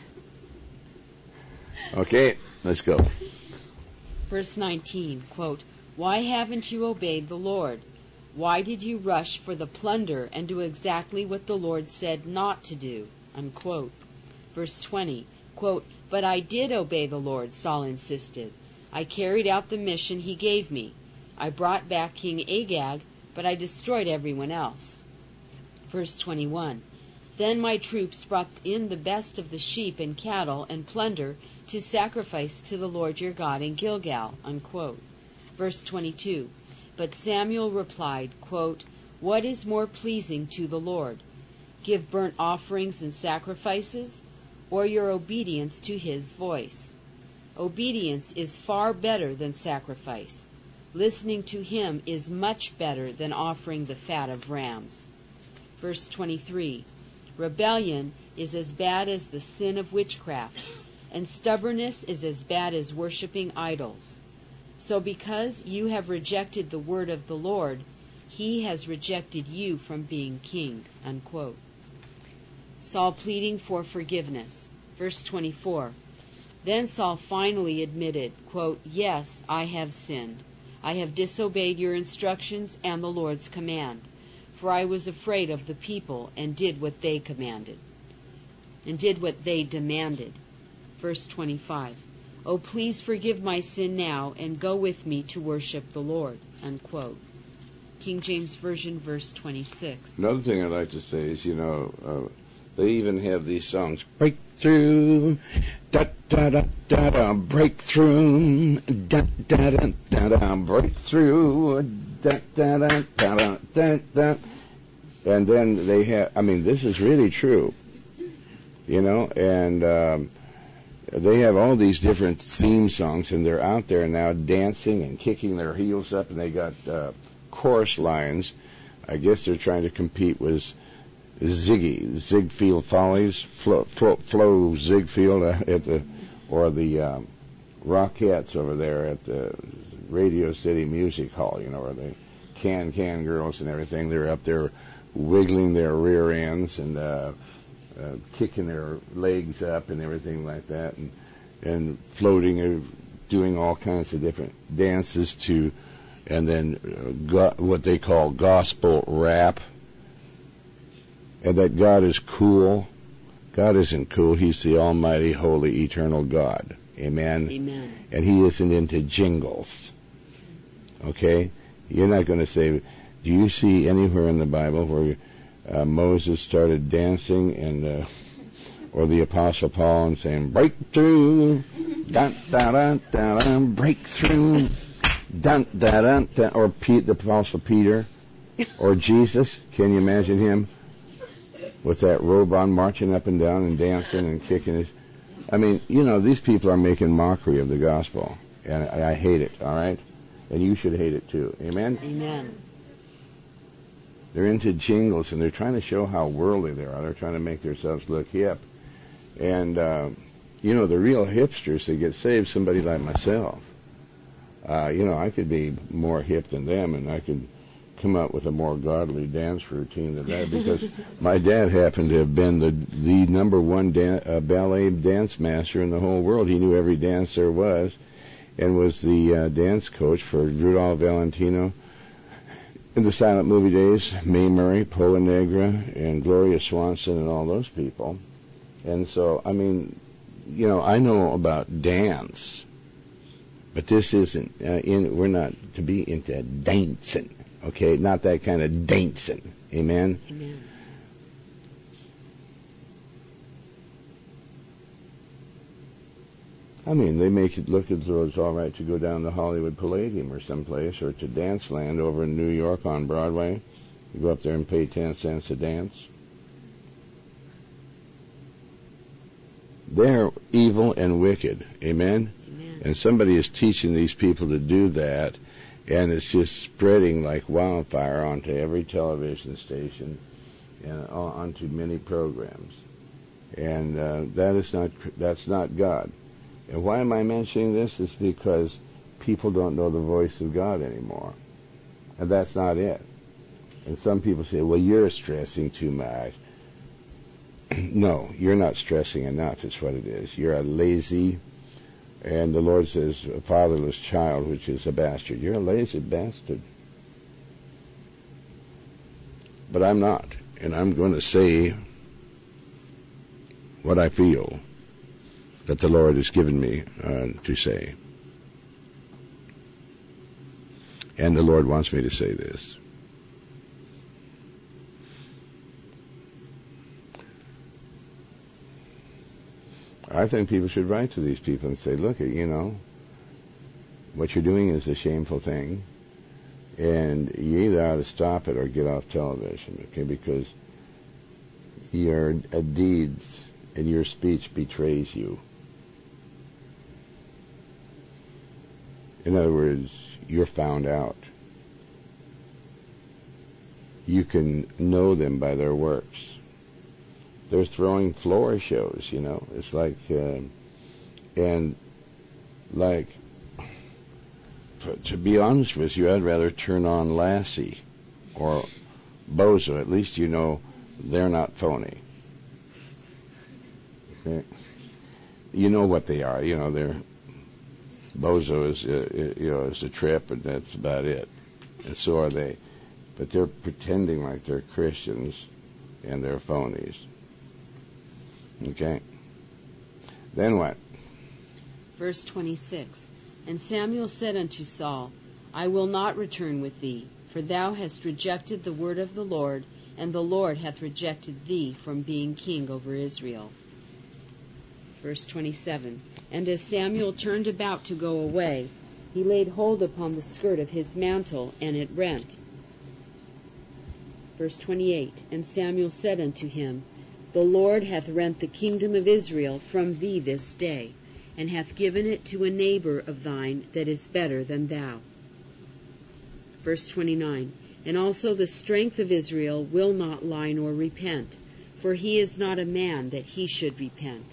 Okay, let's go. Verse 19, quote, "Why haven't you obeyed the Lord? Why did you rush for the plunder and do exactly what the Lord said not to do?" Unquote. Verse 20, quote, "But I did obey the Lord," Saul insisted. "I carried out the mission he gave me. I brought back King Agag, but I destroyed everyone else." Verse 21, "Then my troops brought in the best of the sheep and cattle and plunder to sacrifice to the Lord your God in Gilgal." Unquote. Verse 22, "But Samuel replied," quote, "What is more pleasing to the Lord? Give burnt offerings and sacrifices, or your obedience to his voice? Obedience is far better than sacrifice. Listening to him is much better than offering the fat of rams." Verse 23, "Rebellion is as bad as the sin of witchcraft, and stubbornness is as bad as worshiping idols. So because you have rejected the word of the Lord, he has rejected you from being king." Unquote. Saul pleading for forgiveness. Verse 24, "Then Saul finally admitted," quote, "Yes, I have sinned. I have disobeyed your instructions and the Lord's command, for I was afraid of the people and did what they demanded. Verse 25, "Oh, please forgive my sin now and go with me to worship the Lord." Unquote. King James Version, verse 26. Another thing I'd like to say is, they even have these songs, breakthrough, da da da da da, breakthrough, da da da da da, breakthrough, da da da da da da. And then they have, this is really true, and they have all these different theme songs, and they're out there now dancing and kicking their heels up, and they got chorus lines. I guess they're trying to compete with Ziegfeld Follies, Flo Ziegfeld at the Rockettes over there at the Radio City Music Hall, where the Can girls and everything. They're up there wiggling their rear ends and kicking their legs up and everything like that, and floating and doing all kinds of different dances to, and then what they call gospel rap. And that God is cool. God isn't cool. He's the almighty, holy, eternal God. Amen? Amen. And he isn't into jingles. Okay? You're not going to say, do you see anywhere in the Bible where Moses started dancing and or the Apostle Paul and saying, breakthrough, da-da-da-da-da, breakthrough, da-da-da-da, or the Apostle Peter, or Jesus? Can you imagine him with that robe on, marching up and down and dancing and kicking his... these people are making mockery of the gospel, and I hate it, all right? And you should hate it too. Amen? Amen. They're into jingles, and they're trying to show how worldly they are. They're trying to make themselves look hip. And, the real hipsters that get saved, somebody like myself, I could be more hip than them, and I could come up with a more godly dance routine than that, because my dad happened to have been the number one ballet dance master in the whole world. He knew every dance there was, and was the dance coach for Rudolph Valentino in the silent movie days, Mae Murray, Pola Negra, and Gloria Swanson, and all those people. And so, I mean, you know, I know about dance, but this isn't, we're not to be into dancing, okay? Not that kind of dancing. Amen? Amen. I mean, they make it look as though it's all right to go down to Hollywood Palladium or someplace, or to Danceland over in New York on Broadway. You go up there and pay 10 cents a dance. They're evil and wicked. Amen? Amen. And somebody is teaching these people to do that, and it's just spreading like wildfire onto every television station and onto many programs. And that's not God. And why am I mentioning this? It's because people don't know the voice of God anymore. And that's not it. And some people say, well, you're stressing too much. No, you're not stressing enough, is what it is. You're a lazy, and the Lord says, a fatherless child, which is a bastard. You're a lazy bastard. But I'm not. And I'm going to say what I feel that the Lord has given me to say. And the Lord wants me to say this. I think people should write to these people and say, look, you know, what you're doing is a shameful thing, and you either ought to stop it or get off television, okay, because your deeds and your speech betrays you. In other words, you're found out. You can know them by their works. They're throwing floor shows, you know. It's like, and like, to be honest with you, I'd rather turn on Lassie or Bozo. At least you know they're not phony. Okay? You know what they are. You know, they're Bozo is a trip, and that's about it. And so are they. But they're pretending like they're Christians, and they're phonies. Okay? Then what? Verse 26. And Samuel said unto Saul, I will not return with thee, for thou hast rejected the word of the Lord, and the Lord hath rejected thee from being king over Israel. Verse 27. And as Samuel turned about to go away, he laid hold upon the skirt of his mantle, and it rent. Verse 28. And Samuel said unto him, The Lord hath rent the kingdom of Israel from thee this day, and hath given it to a neighbor of thine that is better than thou. Verse 29. And also the strength of Israel will not lie nor repent, for he is not a man that he should repent.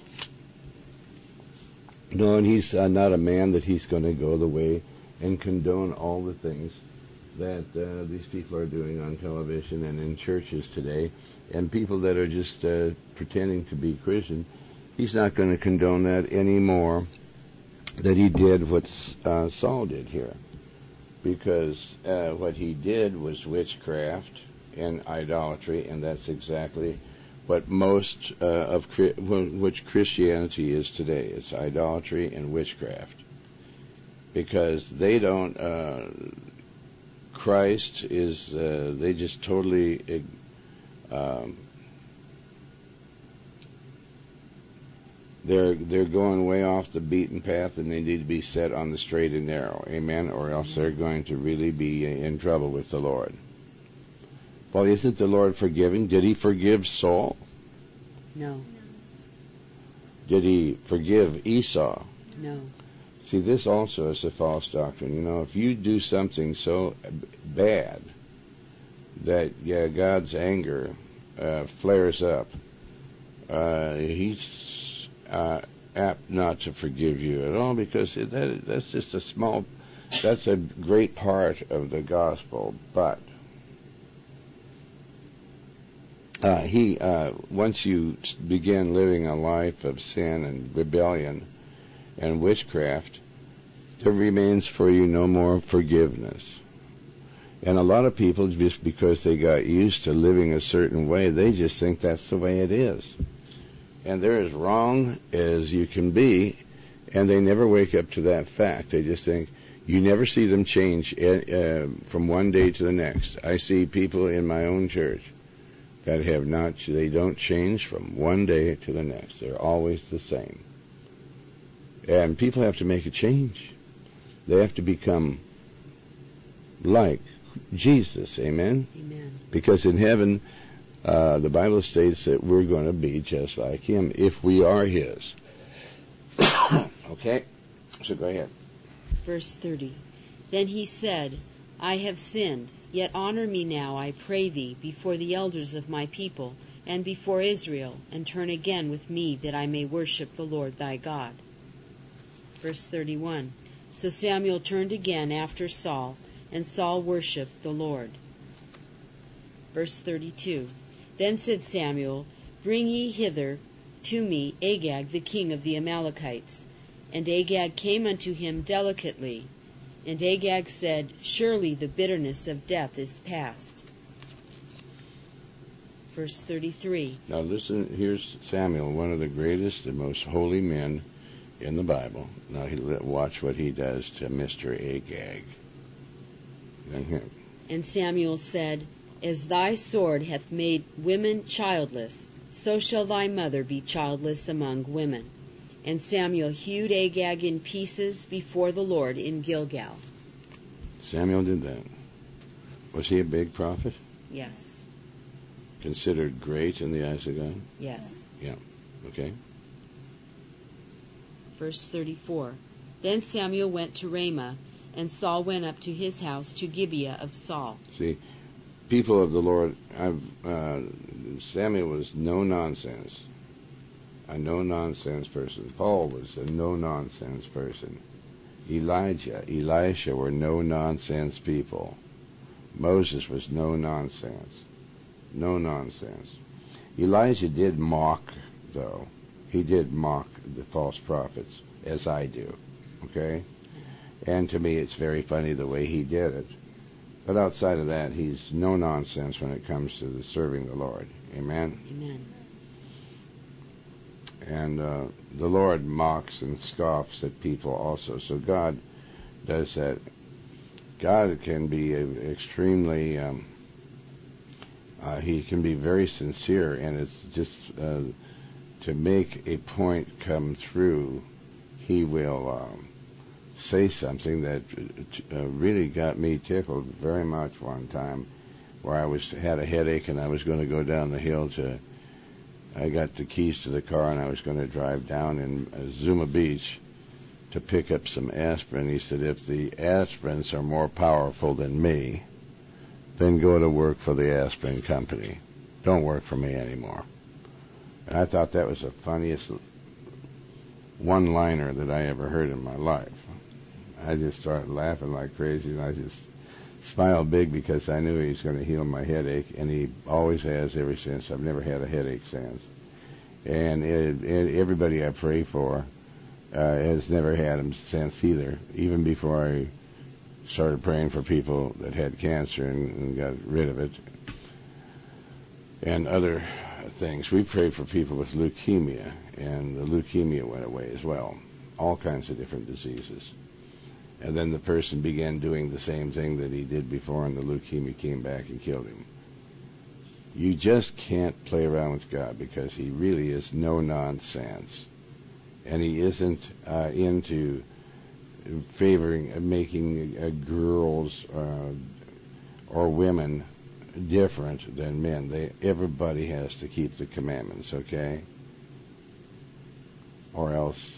No, and he's not a man that he's going to go the way and condone all the things that these people are doing on television and in churches today, and people that are just pretending to be Christian. He's not going to condone that any more that he did what Saul did here, because what he did was witchcraft and idolatry, and that's exactly what most of which Christianity is today. It's idolatry and witchcraft, because they don't. Christ is. They just totally. They're going way off the beaten path, and they need to be set on the straight and narrow. Amen? Or else they're going to really be in trouble with the Lord. Well, isn't the Lord forgiving? Did he forgive Saul? No. Did he forgive Esau? No. See, this also is a false doctrine. You know, if you do something so bad that God's anger flares up, he's apt not to forgive you at all, because that's just that's a great part of the gospel. But Once you begin living a life of sin and rebellion and witchcraft, there remains for you no more forgiveness. And a lot of people, just because they got used to living a certain way, they just think that's the way it is. And they're as wrong as you can be, and they never wake up to that fact. They just think, you never see them change from one day to the next. I see people in my own church that they don't change from one day to the next. They're always the same. And people have to make a change. They have to become like Jesus, amen? Amen. Because in heaven, the Bible states that we're going to be just like Him if we are His. Okay? So go ahead. Verse 30. Then he said, I have sinned, yet honor me now, I pray thee, before the elders of my people, and before Israel, and turn again with me, that I may worship the Lord thy God. Verse 31. So Samuel turned again after Saul, and Saul worshipped the Lord. Verse 32. Then said Samuel, Bring ye hither to me Agag the king of the Amalekites. And Agag came unto him delicately. And Agag said, Surely the bitterness of death is past. Verse 33. Now listen, here's Samuel, one of the greatest and most holy men in the Bible. Now watch what he does to Mr. Agag. And Samuel said, As thy sword hath made women childless, so shall thy mother be childless among women. And Samuel hewed Agag in pieces before the Lord in Gilgal. Samuel did that. Was he a big prophet? Yes. Considered great in the eyes of God? Yes. Yeah. Okay. Verse 34. Then Samuel went to Ramah, and Saul went up to his house to Gibeah of Saul. See, people of the Lord, Samuel was no nonsense. A no-nonsense person. Paul was a no-nonsense person. Elijah, Elisha were no-nonsense people. Moses was no-nonsense. No nonsense. Elijah did mock, though. He did mock the false prophets, as I do. Okay? And to me, it's very funny the way he did it. But outside of that, he's no nonsense when it comes to serving the Lord. Amen? Amen. And the Lord mocks and scoffs at people also. So God does that. God can be extremely, he can be very sincere, and it's just to make a point come through, he will say something that really got me tickled very much one time, where I had a headache and I was going to go down the hill I got the keys to the car and I was going to drive down in Zuma Beach to pick up some aspirin. He said, if the aspirins are more powerful than me, then go to work for the aspirin company. Don't work for me anymore. And I thought that was the funniest one-liner that I ever heard in my life. I just started laughing like crazy, and I just smiled big because I knew he was going to heal my headache, and he always has ever since. I've never had a headache since. And everybody I pray for has never had them since either, even before I started praying for people that had cancer and got rid of it, and other things. We prayed for people with leukemia, and the leukemia went away as well. All kinds of different diseases. And then the person began doing the same thing that he did before, and the leukemia came back and killed him. You just can't play around with God, because he really is no nonsense. And he isn't into making girls or women different than men. Everybody has to keep the commandments, okay? Or else.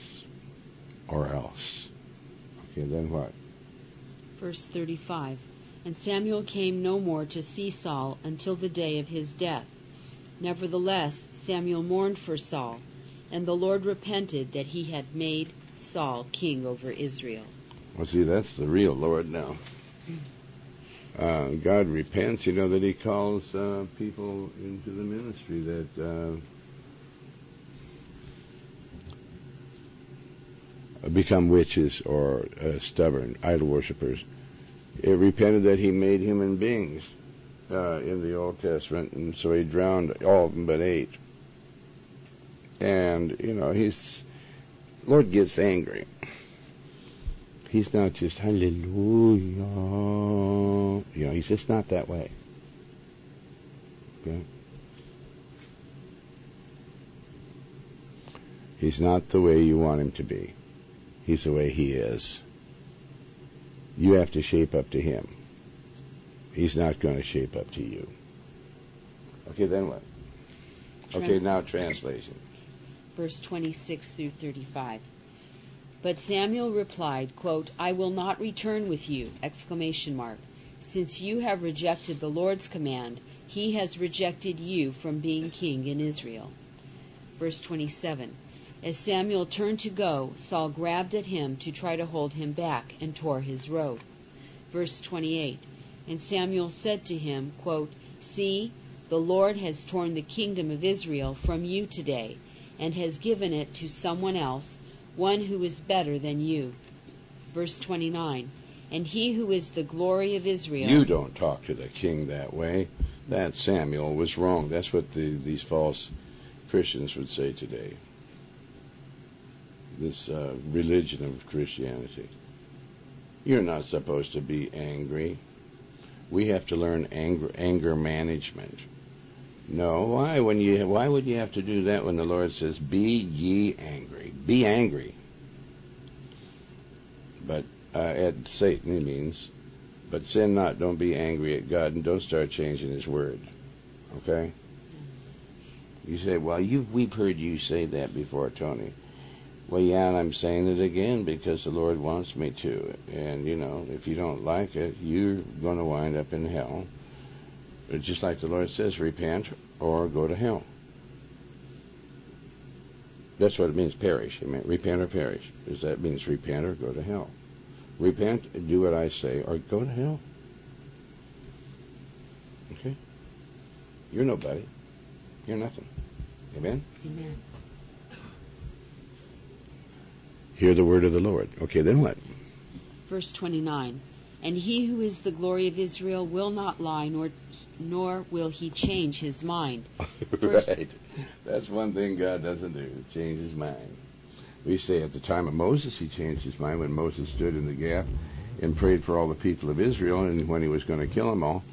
Okay, then what? Verse 35. And Samuel came no more to see Saul until the day of his death. Nevertheless, Samuel mourned for Saul, and the Lord repented that he had made Saul king over Israel. Well, see, that's the real Lord now. God repents, that he calls people into the ministry that become witches or stubborn idol worshippers. It repented that he made human beings in the Old Testament, and so he drowned all of them but 8. And, Lord gets angry. He's not just, hallelujah. He's just not that way. Okay? He's not the way you want him to be. He's the way he is. You have to shape up to him. He's not going to shape up to you. Okay, then what? Okay, now translation. Verse 26 through 35. But Samuel replied, quote, I will not return with you, ! Since you have rejected the Lord's command, he has rejected you from being king in Israel. Verse 27. As Samuel turned to go, Saul grabbed at him to try to hold him back and tore his robe. Verse 28. And Samuel said to him, quote, See, the Lord has torn the kingdom of Israel from you today, and has given it to someone else, one who is better than you. Verse 29. And he who is the glory of Israel... You don't talk to the king that way. That Samuel was wrong. That's what these false Christians would say today. This religion of Christianity. You're not supposed to be angry. We have to learn anger management. No, why would you have to do that when the Lord says, be ye angry? Be angry. But at Satan, he means, but sin not, don't be angry at God, and don't start changing his word. Okay? You say, well, we've heard you say that before, Tony. Well, yeah, and I'm saying it again because the Lord wants me to. And, if you don't like it, you're going to wind up in hell. Just like the Lord says, repent or go to hell. That's what it means, perish. It means repent or perish. That means repent or go to hell. Repent and do what I say or go to hell. Okay? You're nobody. You're nothing. Amen? Amen. Hear the word of the Lord. Okay, then what? Verse 29. And he who is the glory of Israel will not lie, nor will he change his mind. Right. That's one thing God doesn't do, change his mind. We say at the time of Moses, he changed his mind when Moses stood in the gap and prayed for all the people of Israel, and when he was going to kill them all,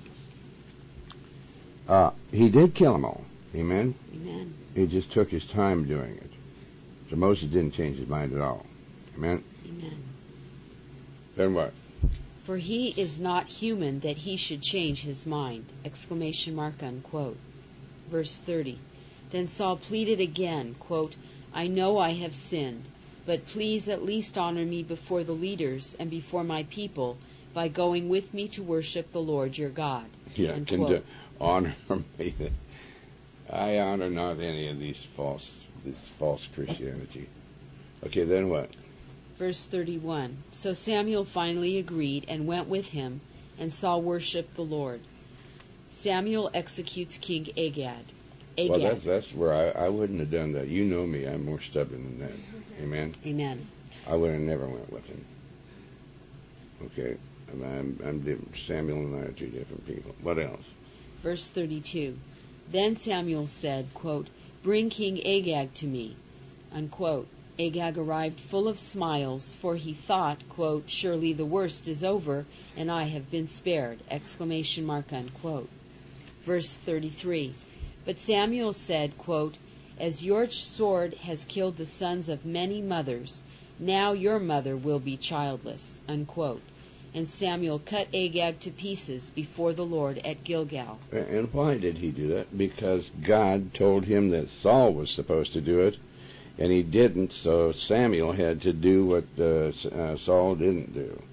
he did kill them all. Amen? Amen. He just took his time doing it. So Moses didn't change his mind at all. Amen? Amen. Then what? For he is not human that he should change his mind! ! Unquote. Verse 30. Then Saul pleaded again, quote, I know I have sinned, but please at least honor me before the leaders and before my people by going with me to worship the Lord your God. Yeah, honor me. I honor not any of this false Christianity. Okay, then what? Verse 31. So Samuel finally agreed and went with him, and Saul worshipped the Lord. Samuel executes King Agag. Well, that's where I wouldn't have done that. You know me, I'm more stubborn than that. Amen? Amen. I would have never went with him. Okay, I'm different. Samuel and I are two different people. What else? Verse 32. Then Samuel said, quote, Bring King Agag to me. Unquote. Agag arrived full of smiles, for he thought, quote, Surely the worst is over, and I have been spared! ! Unquote. Verse 33. But Samuel said, quote, As your sword has killed the sons of many mothers, now your mother will be childless! Unquote. And Samuel cut Agag to pieces before the Lord at Gilgal. And why did he do that? Because God told him that Saul was supposed to do it, and he didn't, so Samuel had to do what Saul didn't do.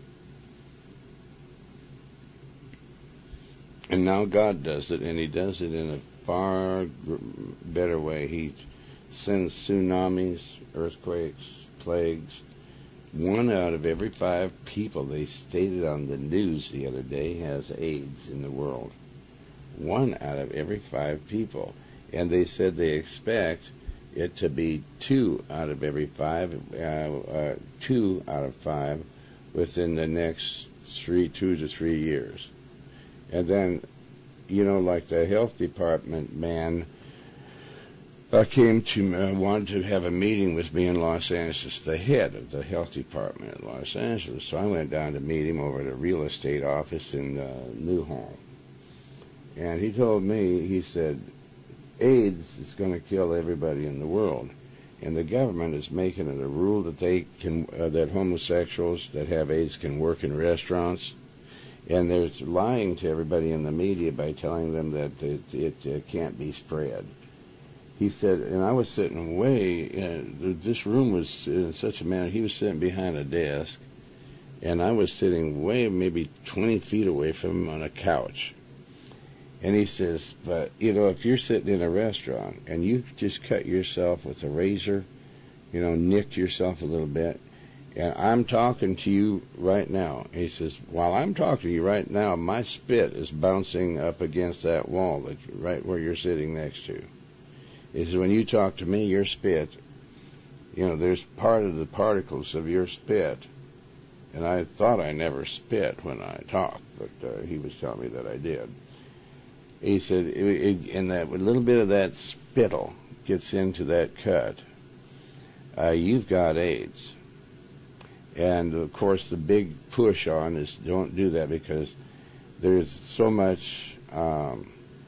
And now God does it, and he does it in a far better way. He sends tsunamis, earthquakes, plagues, 1 out of every 5 people, they stated on the news the other day, has AIDS in the world. 1 out of every 5 people. And they said they expect it to be 2 out of every 5, 2 out of 5 within the next 2 to 3 years. And then, like the health department man came to wanted to have a meeting with me in Los Angeles, the head of the health department in Los Angeles. So I went down to meet him over at a real estate office in Newhall. And he told me, he said, AIDS is going to kill everybody in the world. And the government is making it a rule that they can, that homosexuals that have AIDS can work in restaurants. And they're lying to everybody in the media by telling them that it can't be spread. He said, and I was sitting this room was in such a manner, he was sitting behind a desk, and I was sitting maybe 20 feet away from him on a couch. And he says, but, if you're sitting in a restaurant and you just cut yourself with a razor, nicked yourself a little bit, and I'm talking to you right now. And he says, while I'm talking to you right now, my spit is bouncing up against that wall that's right where you're sitting next to. He says, when you talk to me, your spit, there's part of the particles of your spit. And I thought I never spit when I talked, but he was telling me that I did. He said, and that a little bit of that spittle gets into that cut, you've got AIDS. And, of course, the big push on is don't do that because there's so much of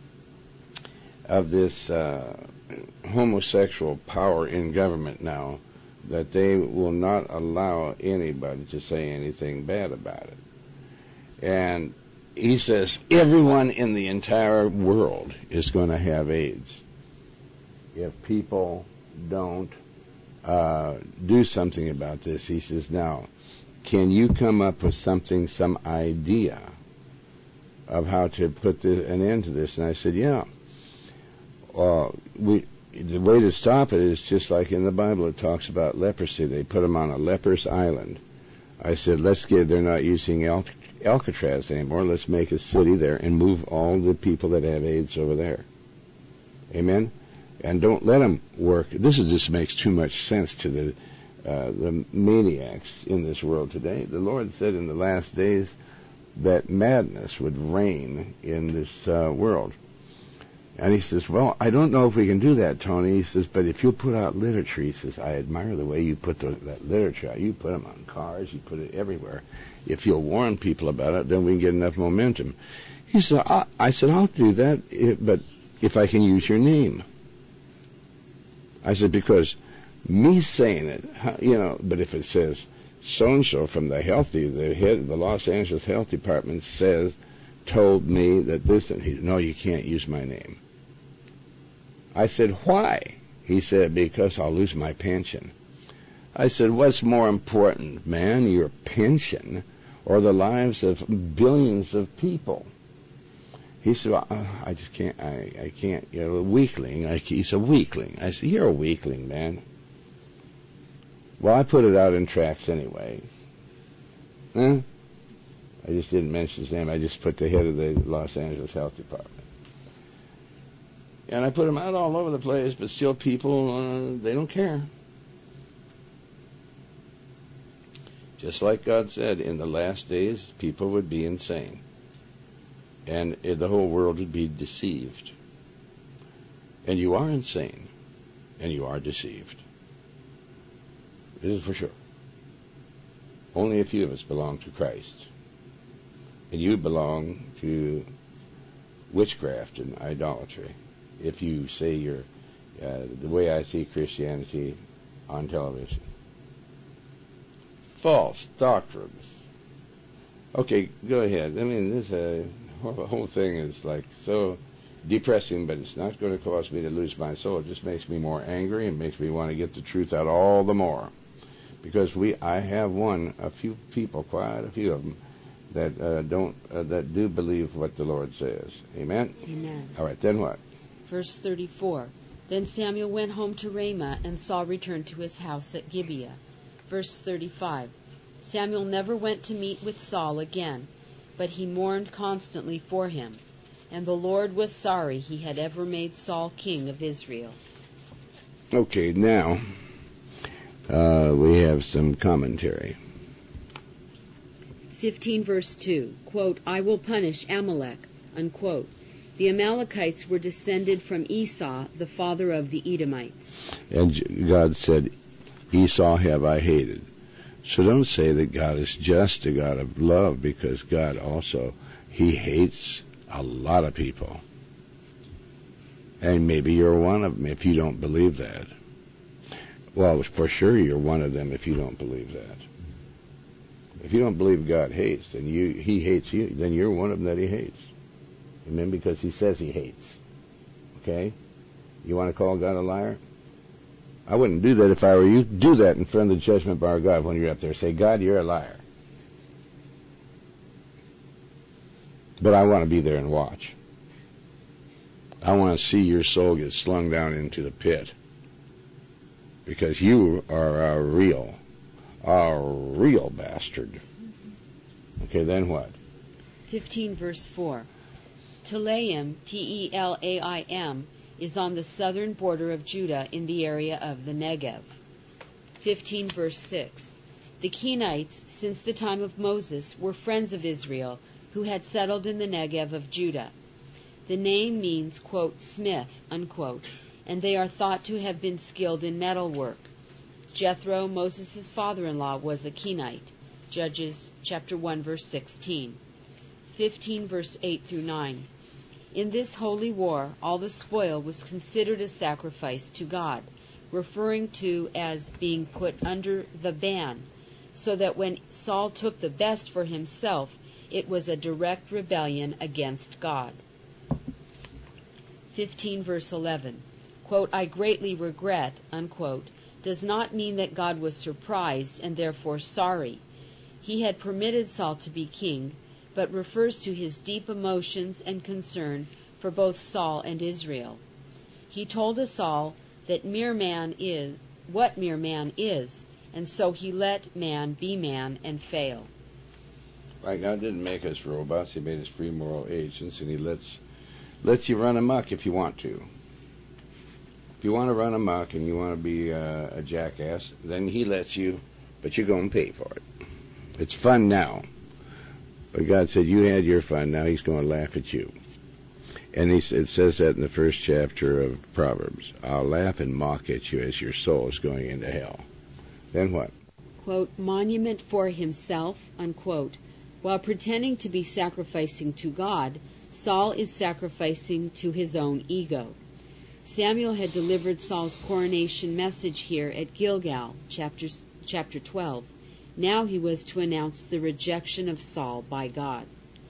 this homosexual power in government now that they will not allow anybody to say anything bad about it. And he says everyone in the entire world is going to have AIDS if people don't do something about this. He says, now, can you come up with some idea of how to put an end to this? And I said, yeah. The way to stop it is just like in the Bible. It talks about leprosy. They put them on a leper's island. I said, they're not using Alcatraz anymore. Let's make a city there and move all the people that have AIDS over there. Amen? And don't let them work. This just makes too much sense to the maniacs in this world today. The Lord said in the last days that madness would reign in this world. And he says, well, I don't know if we can do that, Tony. He says, but if you put out literature, he says, I admire the way you put that literature out. You put them on cars, you put it everywhere. If you'll warn people about it, then we can get enough momentum. He said, I said, I'll do that, but if I can use your name. I said, because me saying it, but if it says so-and-so from the head of the Los Angeles Health Department told me that this, and he said, no, you can't use my name. I said, why? He said, because I'll lose my pension. I said, what's more important, man, your pension or the lives of billions of people? He said, well, I just can't, I can't, a weakling. He's a weakling. I said, you're a weakling, man. Well, I put it out in tracts anyway. I just didn't mention his name. I just put the head of the Los Angeles Health Department. And I put them out all over the place, but still people, they don't care. Just like God said, in the last days, people would be insane. And the whole world would be deceived. And you are insane. And you are deceived. This is for sure. Only a few of us belong to Christ. And you belong to witchcraft and idolatry. If you say you're the way I see Christianity on television. False doctrines. Okay, go ahead. I mean, this whole thing is like so depressing, but it's not going to cause me to lose my soul. It just makes me more angry and makes me want to get the truth out all the more. Because I have a few people, quite a few of them, that do believe what the Lord says. Amen? Amen. All right, then what? Verse 34. Then Samuel went home to Ramah, and Saul returned to his house at Gibeah. Verse 35. Samuel never went to meet with Saul again, but he mourned constantly for him, and the Lord was sorry he had ever made Saul king of Israel. Okay, now we have some commentary. 15 verse 2, quote, I will punish Amalek, unquote. The Amalekites were descended from Esau, the father of the Edomites. And God said, Esau have I hated. So don't say that God is just a God of love, because God also, he hates a lot of people. And maybe you're one of them if you don't believe that. Well, for sure you're one of them if you don't believe that. If you don't believe God hates, and he hates you, then you're one of them that he hates. Amen? Because he says he hates. Okay? You want to call God a liar? I wouldn't do that if I were you. Do that in front of the judgment bar of God when you're up there. Say, God, you're a liar. But I want to be there and watch. I want to see your soul get slung down into the pit. Because you are a real bastard. Okay, then what? 15 verse 4. Telaim, T-E-L-A-I-M, is on the southern border of Judah in the area of the Negev. 15 verse 6. The Kenites, since the time of Moses, were friends of Israel, who had settled in the Negev of Judah. The name means, quote, smith, unquote, and they are thought to have been skilled in metalwork. Jethro, Moses' father-in-law, was a Kenite. Judges chapter 1, verse 16. 15 verse 8 through 9. In this holy war, all the spoil was considered a sacrifice to God, referring to as being put under the ban, so that when Saul took the best for himself, it was a direct rebellion against God. 15 verse 11. Quote, I greatly regret, unquote, does not mean that God was surprised and therefore sorry. He had permitted Saul to be king, but refers to his deep emotions and concern for both Saul and Israel. He told Saul that mere man is what mere man is, and so he let man be man and fail. Right, God didn't make us robots. He made us free moral agents, and he lets you run amok if you want to. If you want to run amok and you want to be a jackass, then he lets you, but you're going to pay for it. It's fun now. But God said, you had your fun, now he's going to laugh at you. And it says that in the first chapter of Proverbs. I'll laugh and mock at you as your soul is going into hell. Then what? Quote, monument for himself, unquote. While pretending to be sacrificing to God, Saul is sacrificing to his own ego. Samuel had delivered Saul's coronation message here at Gilgal, chapter 12. Now he was to announce the rejection of Saul by God.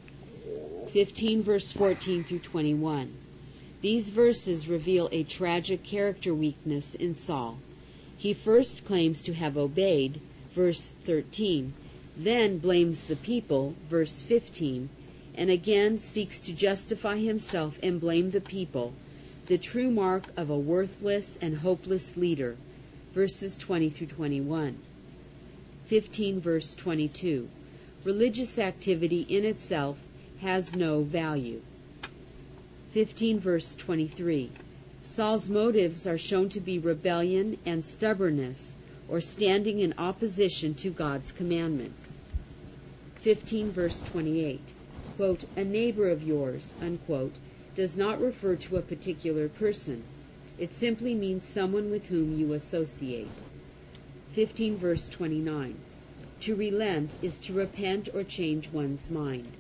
15 verse 14 through 21. These verses reveal a tragic character weakness in Saul. He first claims to have obeyed, verse 13, then blames the people, verse 15, and again seeks to justify himself and blame the people, the true mark of a worthless and hopeless leader, verses 20 through 21. 15 verse 22. Religious activity in itself has no value. 15 verse 23. Saul's motives are shown to be rebellion and stubbornness, or standing in opposition to God's commandments. 15 verse 28. Quote, a neighbor of yours, unquote, does not refer to a particular person. It simply means someone with whom you associate. 15 verse 29. To relent is to repent or change one's mind.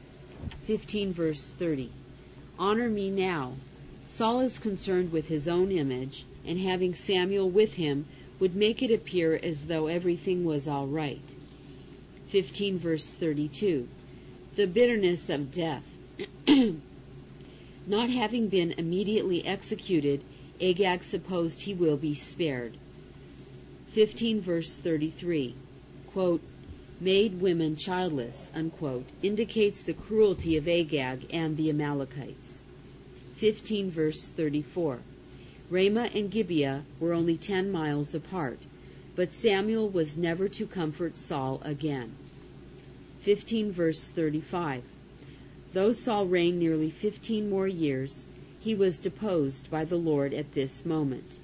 15 verse 30. Honor me now. Saul is concerned with his own image, and having Samuel with him would make it appear as though everything was all right. 15 verse 32. The bitterness of death. Not having been immediately executed, Agag supposed he will be spared. 15 verse 33. Quote, made women childless, unquote, indicates the cruelty of Agag and the Amalekites. 15 verse 34. Ramah and Gibeah were only 10 miles apart. But Samuel was never to comfort Saul again. 15 verse 35. Though Saul reigned nearly 15 more years, he was deposed by the Lord at this moment.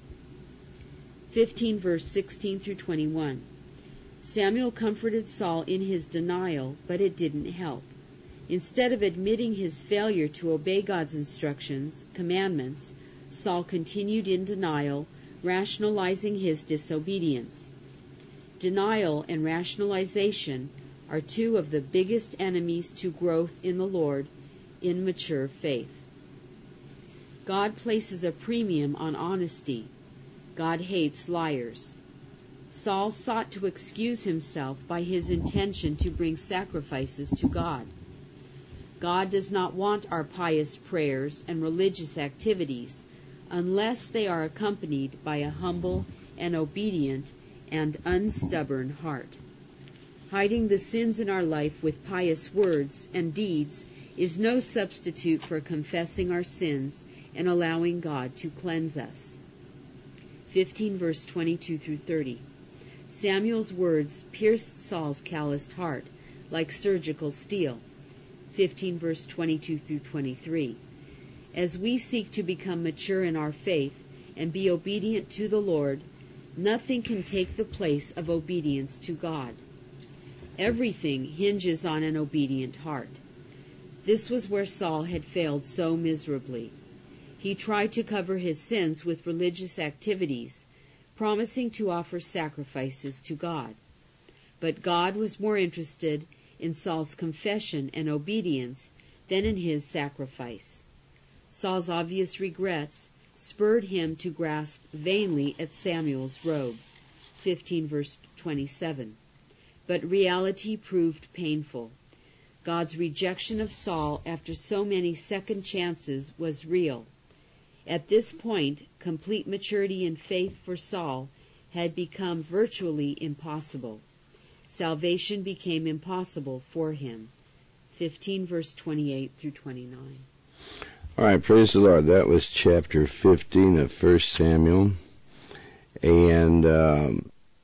15 verse 16 through 21. Samuel comforted Saul in his denial, but it didn't help. Instead of admitting his failure to obey God's commandments, Saul continued in denial, rationalizing his disobedience. Denial and rationalization are two of the biggest enemies to growth in the Lord in mature faith. God places a premium on honesty. God hates liars. Saul sought to excuse himself by his intention to bring sacrifices to God. God does not want our pious prayers and religious activities unless they are accompanied by a humble and obedient and unstubborn heart. Hiding the sins in our life with pious words and deeds is no substitute for confessing our sins and allowing God to cleanse us. 15 verse 22 through 30. Samuel's words pierced Saul's calloused heart like surgical steel. 15 verse 22 through 23. As we seek to become mature in our faith and be obedient to the Lord, nothing can take the place of obedience to God. Everything hinges on an obedient heart. This was where Saul had failed so miserably. He tried to cover his sins with religious activities, promising to offer sacrifices to God. But God was more interested in Saul's confession and obedience than in his sacrifice. Saul's obvious regrets spurred him to grasp vainly at Samuel's robe. 15 verse 27. But reality proved painful. God's rejection of Saul after so many second chances was real. At this point, complete maturity in faith for Saul had become virtually impossible. Salvation became impossible for him. 15 verse 28 through 29. All right, praise the Lord. That was chapter 15 of 1 Samuel. And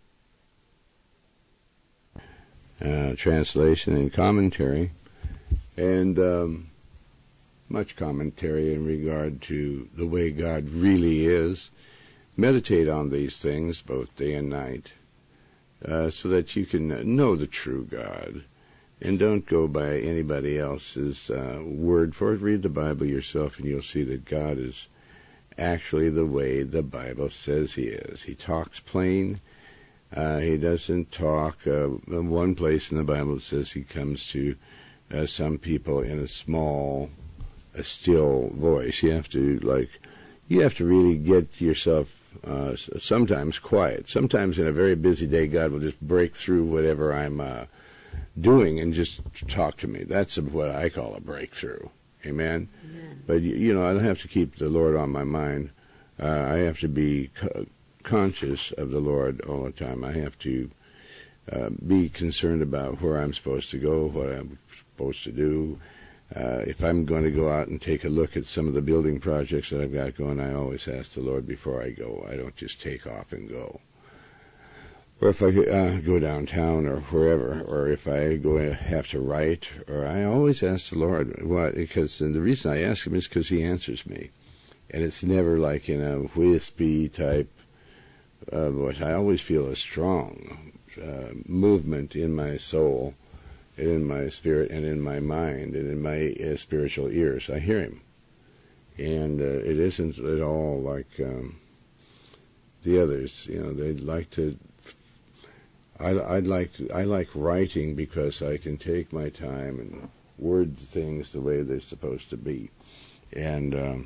translation and commentary. And much commentary in regard to the way God really is. Meditate on these things both day and night, so that you can know the true God, and don't go by anybody else's word for it. Read the Bible yourself, and you'll see that God is actually the way the Bible says He is. He talks plain. He doesn't talk. One place in the Bible it says He comes to some people in a still voice. You have to really get yourself sometimes quiet. Sometimes in a very busy day, God will just break through whatever I'm doing and just talk to me. That's what I call a breakthrough. Amen? Amen. But, I don't have to keep the Lord on my mind. I have to be conscious of the Lord all the time. I have to be concerned about where I'm supposed to go, what I'm supposed to do. If I'm going to go out and take a look at some of the building projects that I've got going, I always ask the Lord before I go. I don't just take off and go. Or if I go downtown or wherever, or if I have to write, or I always ask the Lord and the reason I ask Him is because He answers me. And it's never like in a wispy type voice. I always feel a strong movement in my soul, and in my spirit, and in my mind, and in my spiritual ears. I hear Him. And it isn't at all like the others. They'd like to... I like writing because I can take my time and word things the way they're supposed to be. And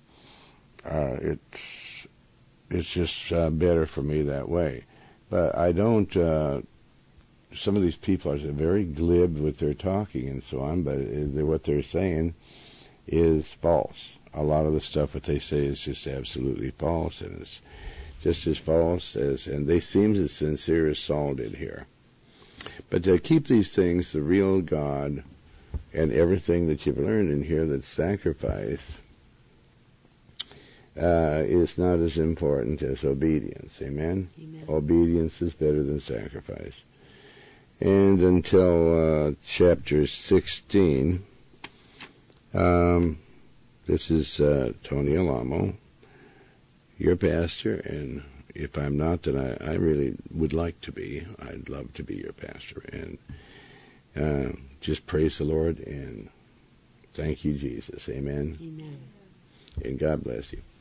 it's just better for me that way. But I don't... some of these people are very glib with their talking and so on, but what they're saying is false. A lot of the stuff that they say is just absolutely false, and it's just as false and they seem as sincere as Saul did here. But to keep these things, the real God, and everything that you've learned in here, that sacrifice, is not as important as obedience. Amen? Amen. Obedience is better than sacrifice. And until chapter 16, this is Tony Alamo, your pastor, and if I'm not, then I really would like to be. I'd love to be your pastor. And just praise the Lord and thank you, Jesus. Amen. Amen. And God bless you.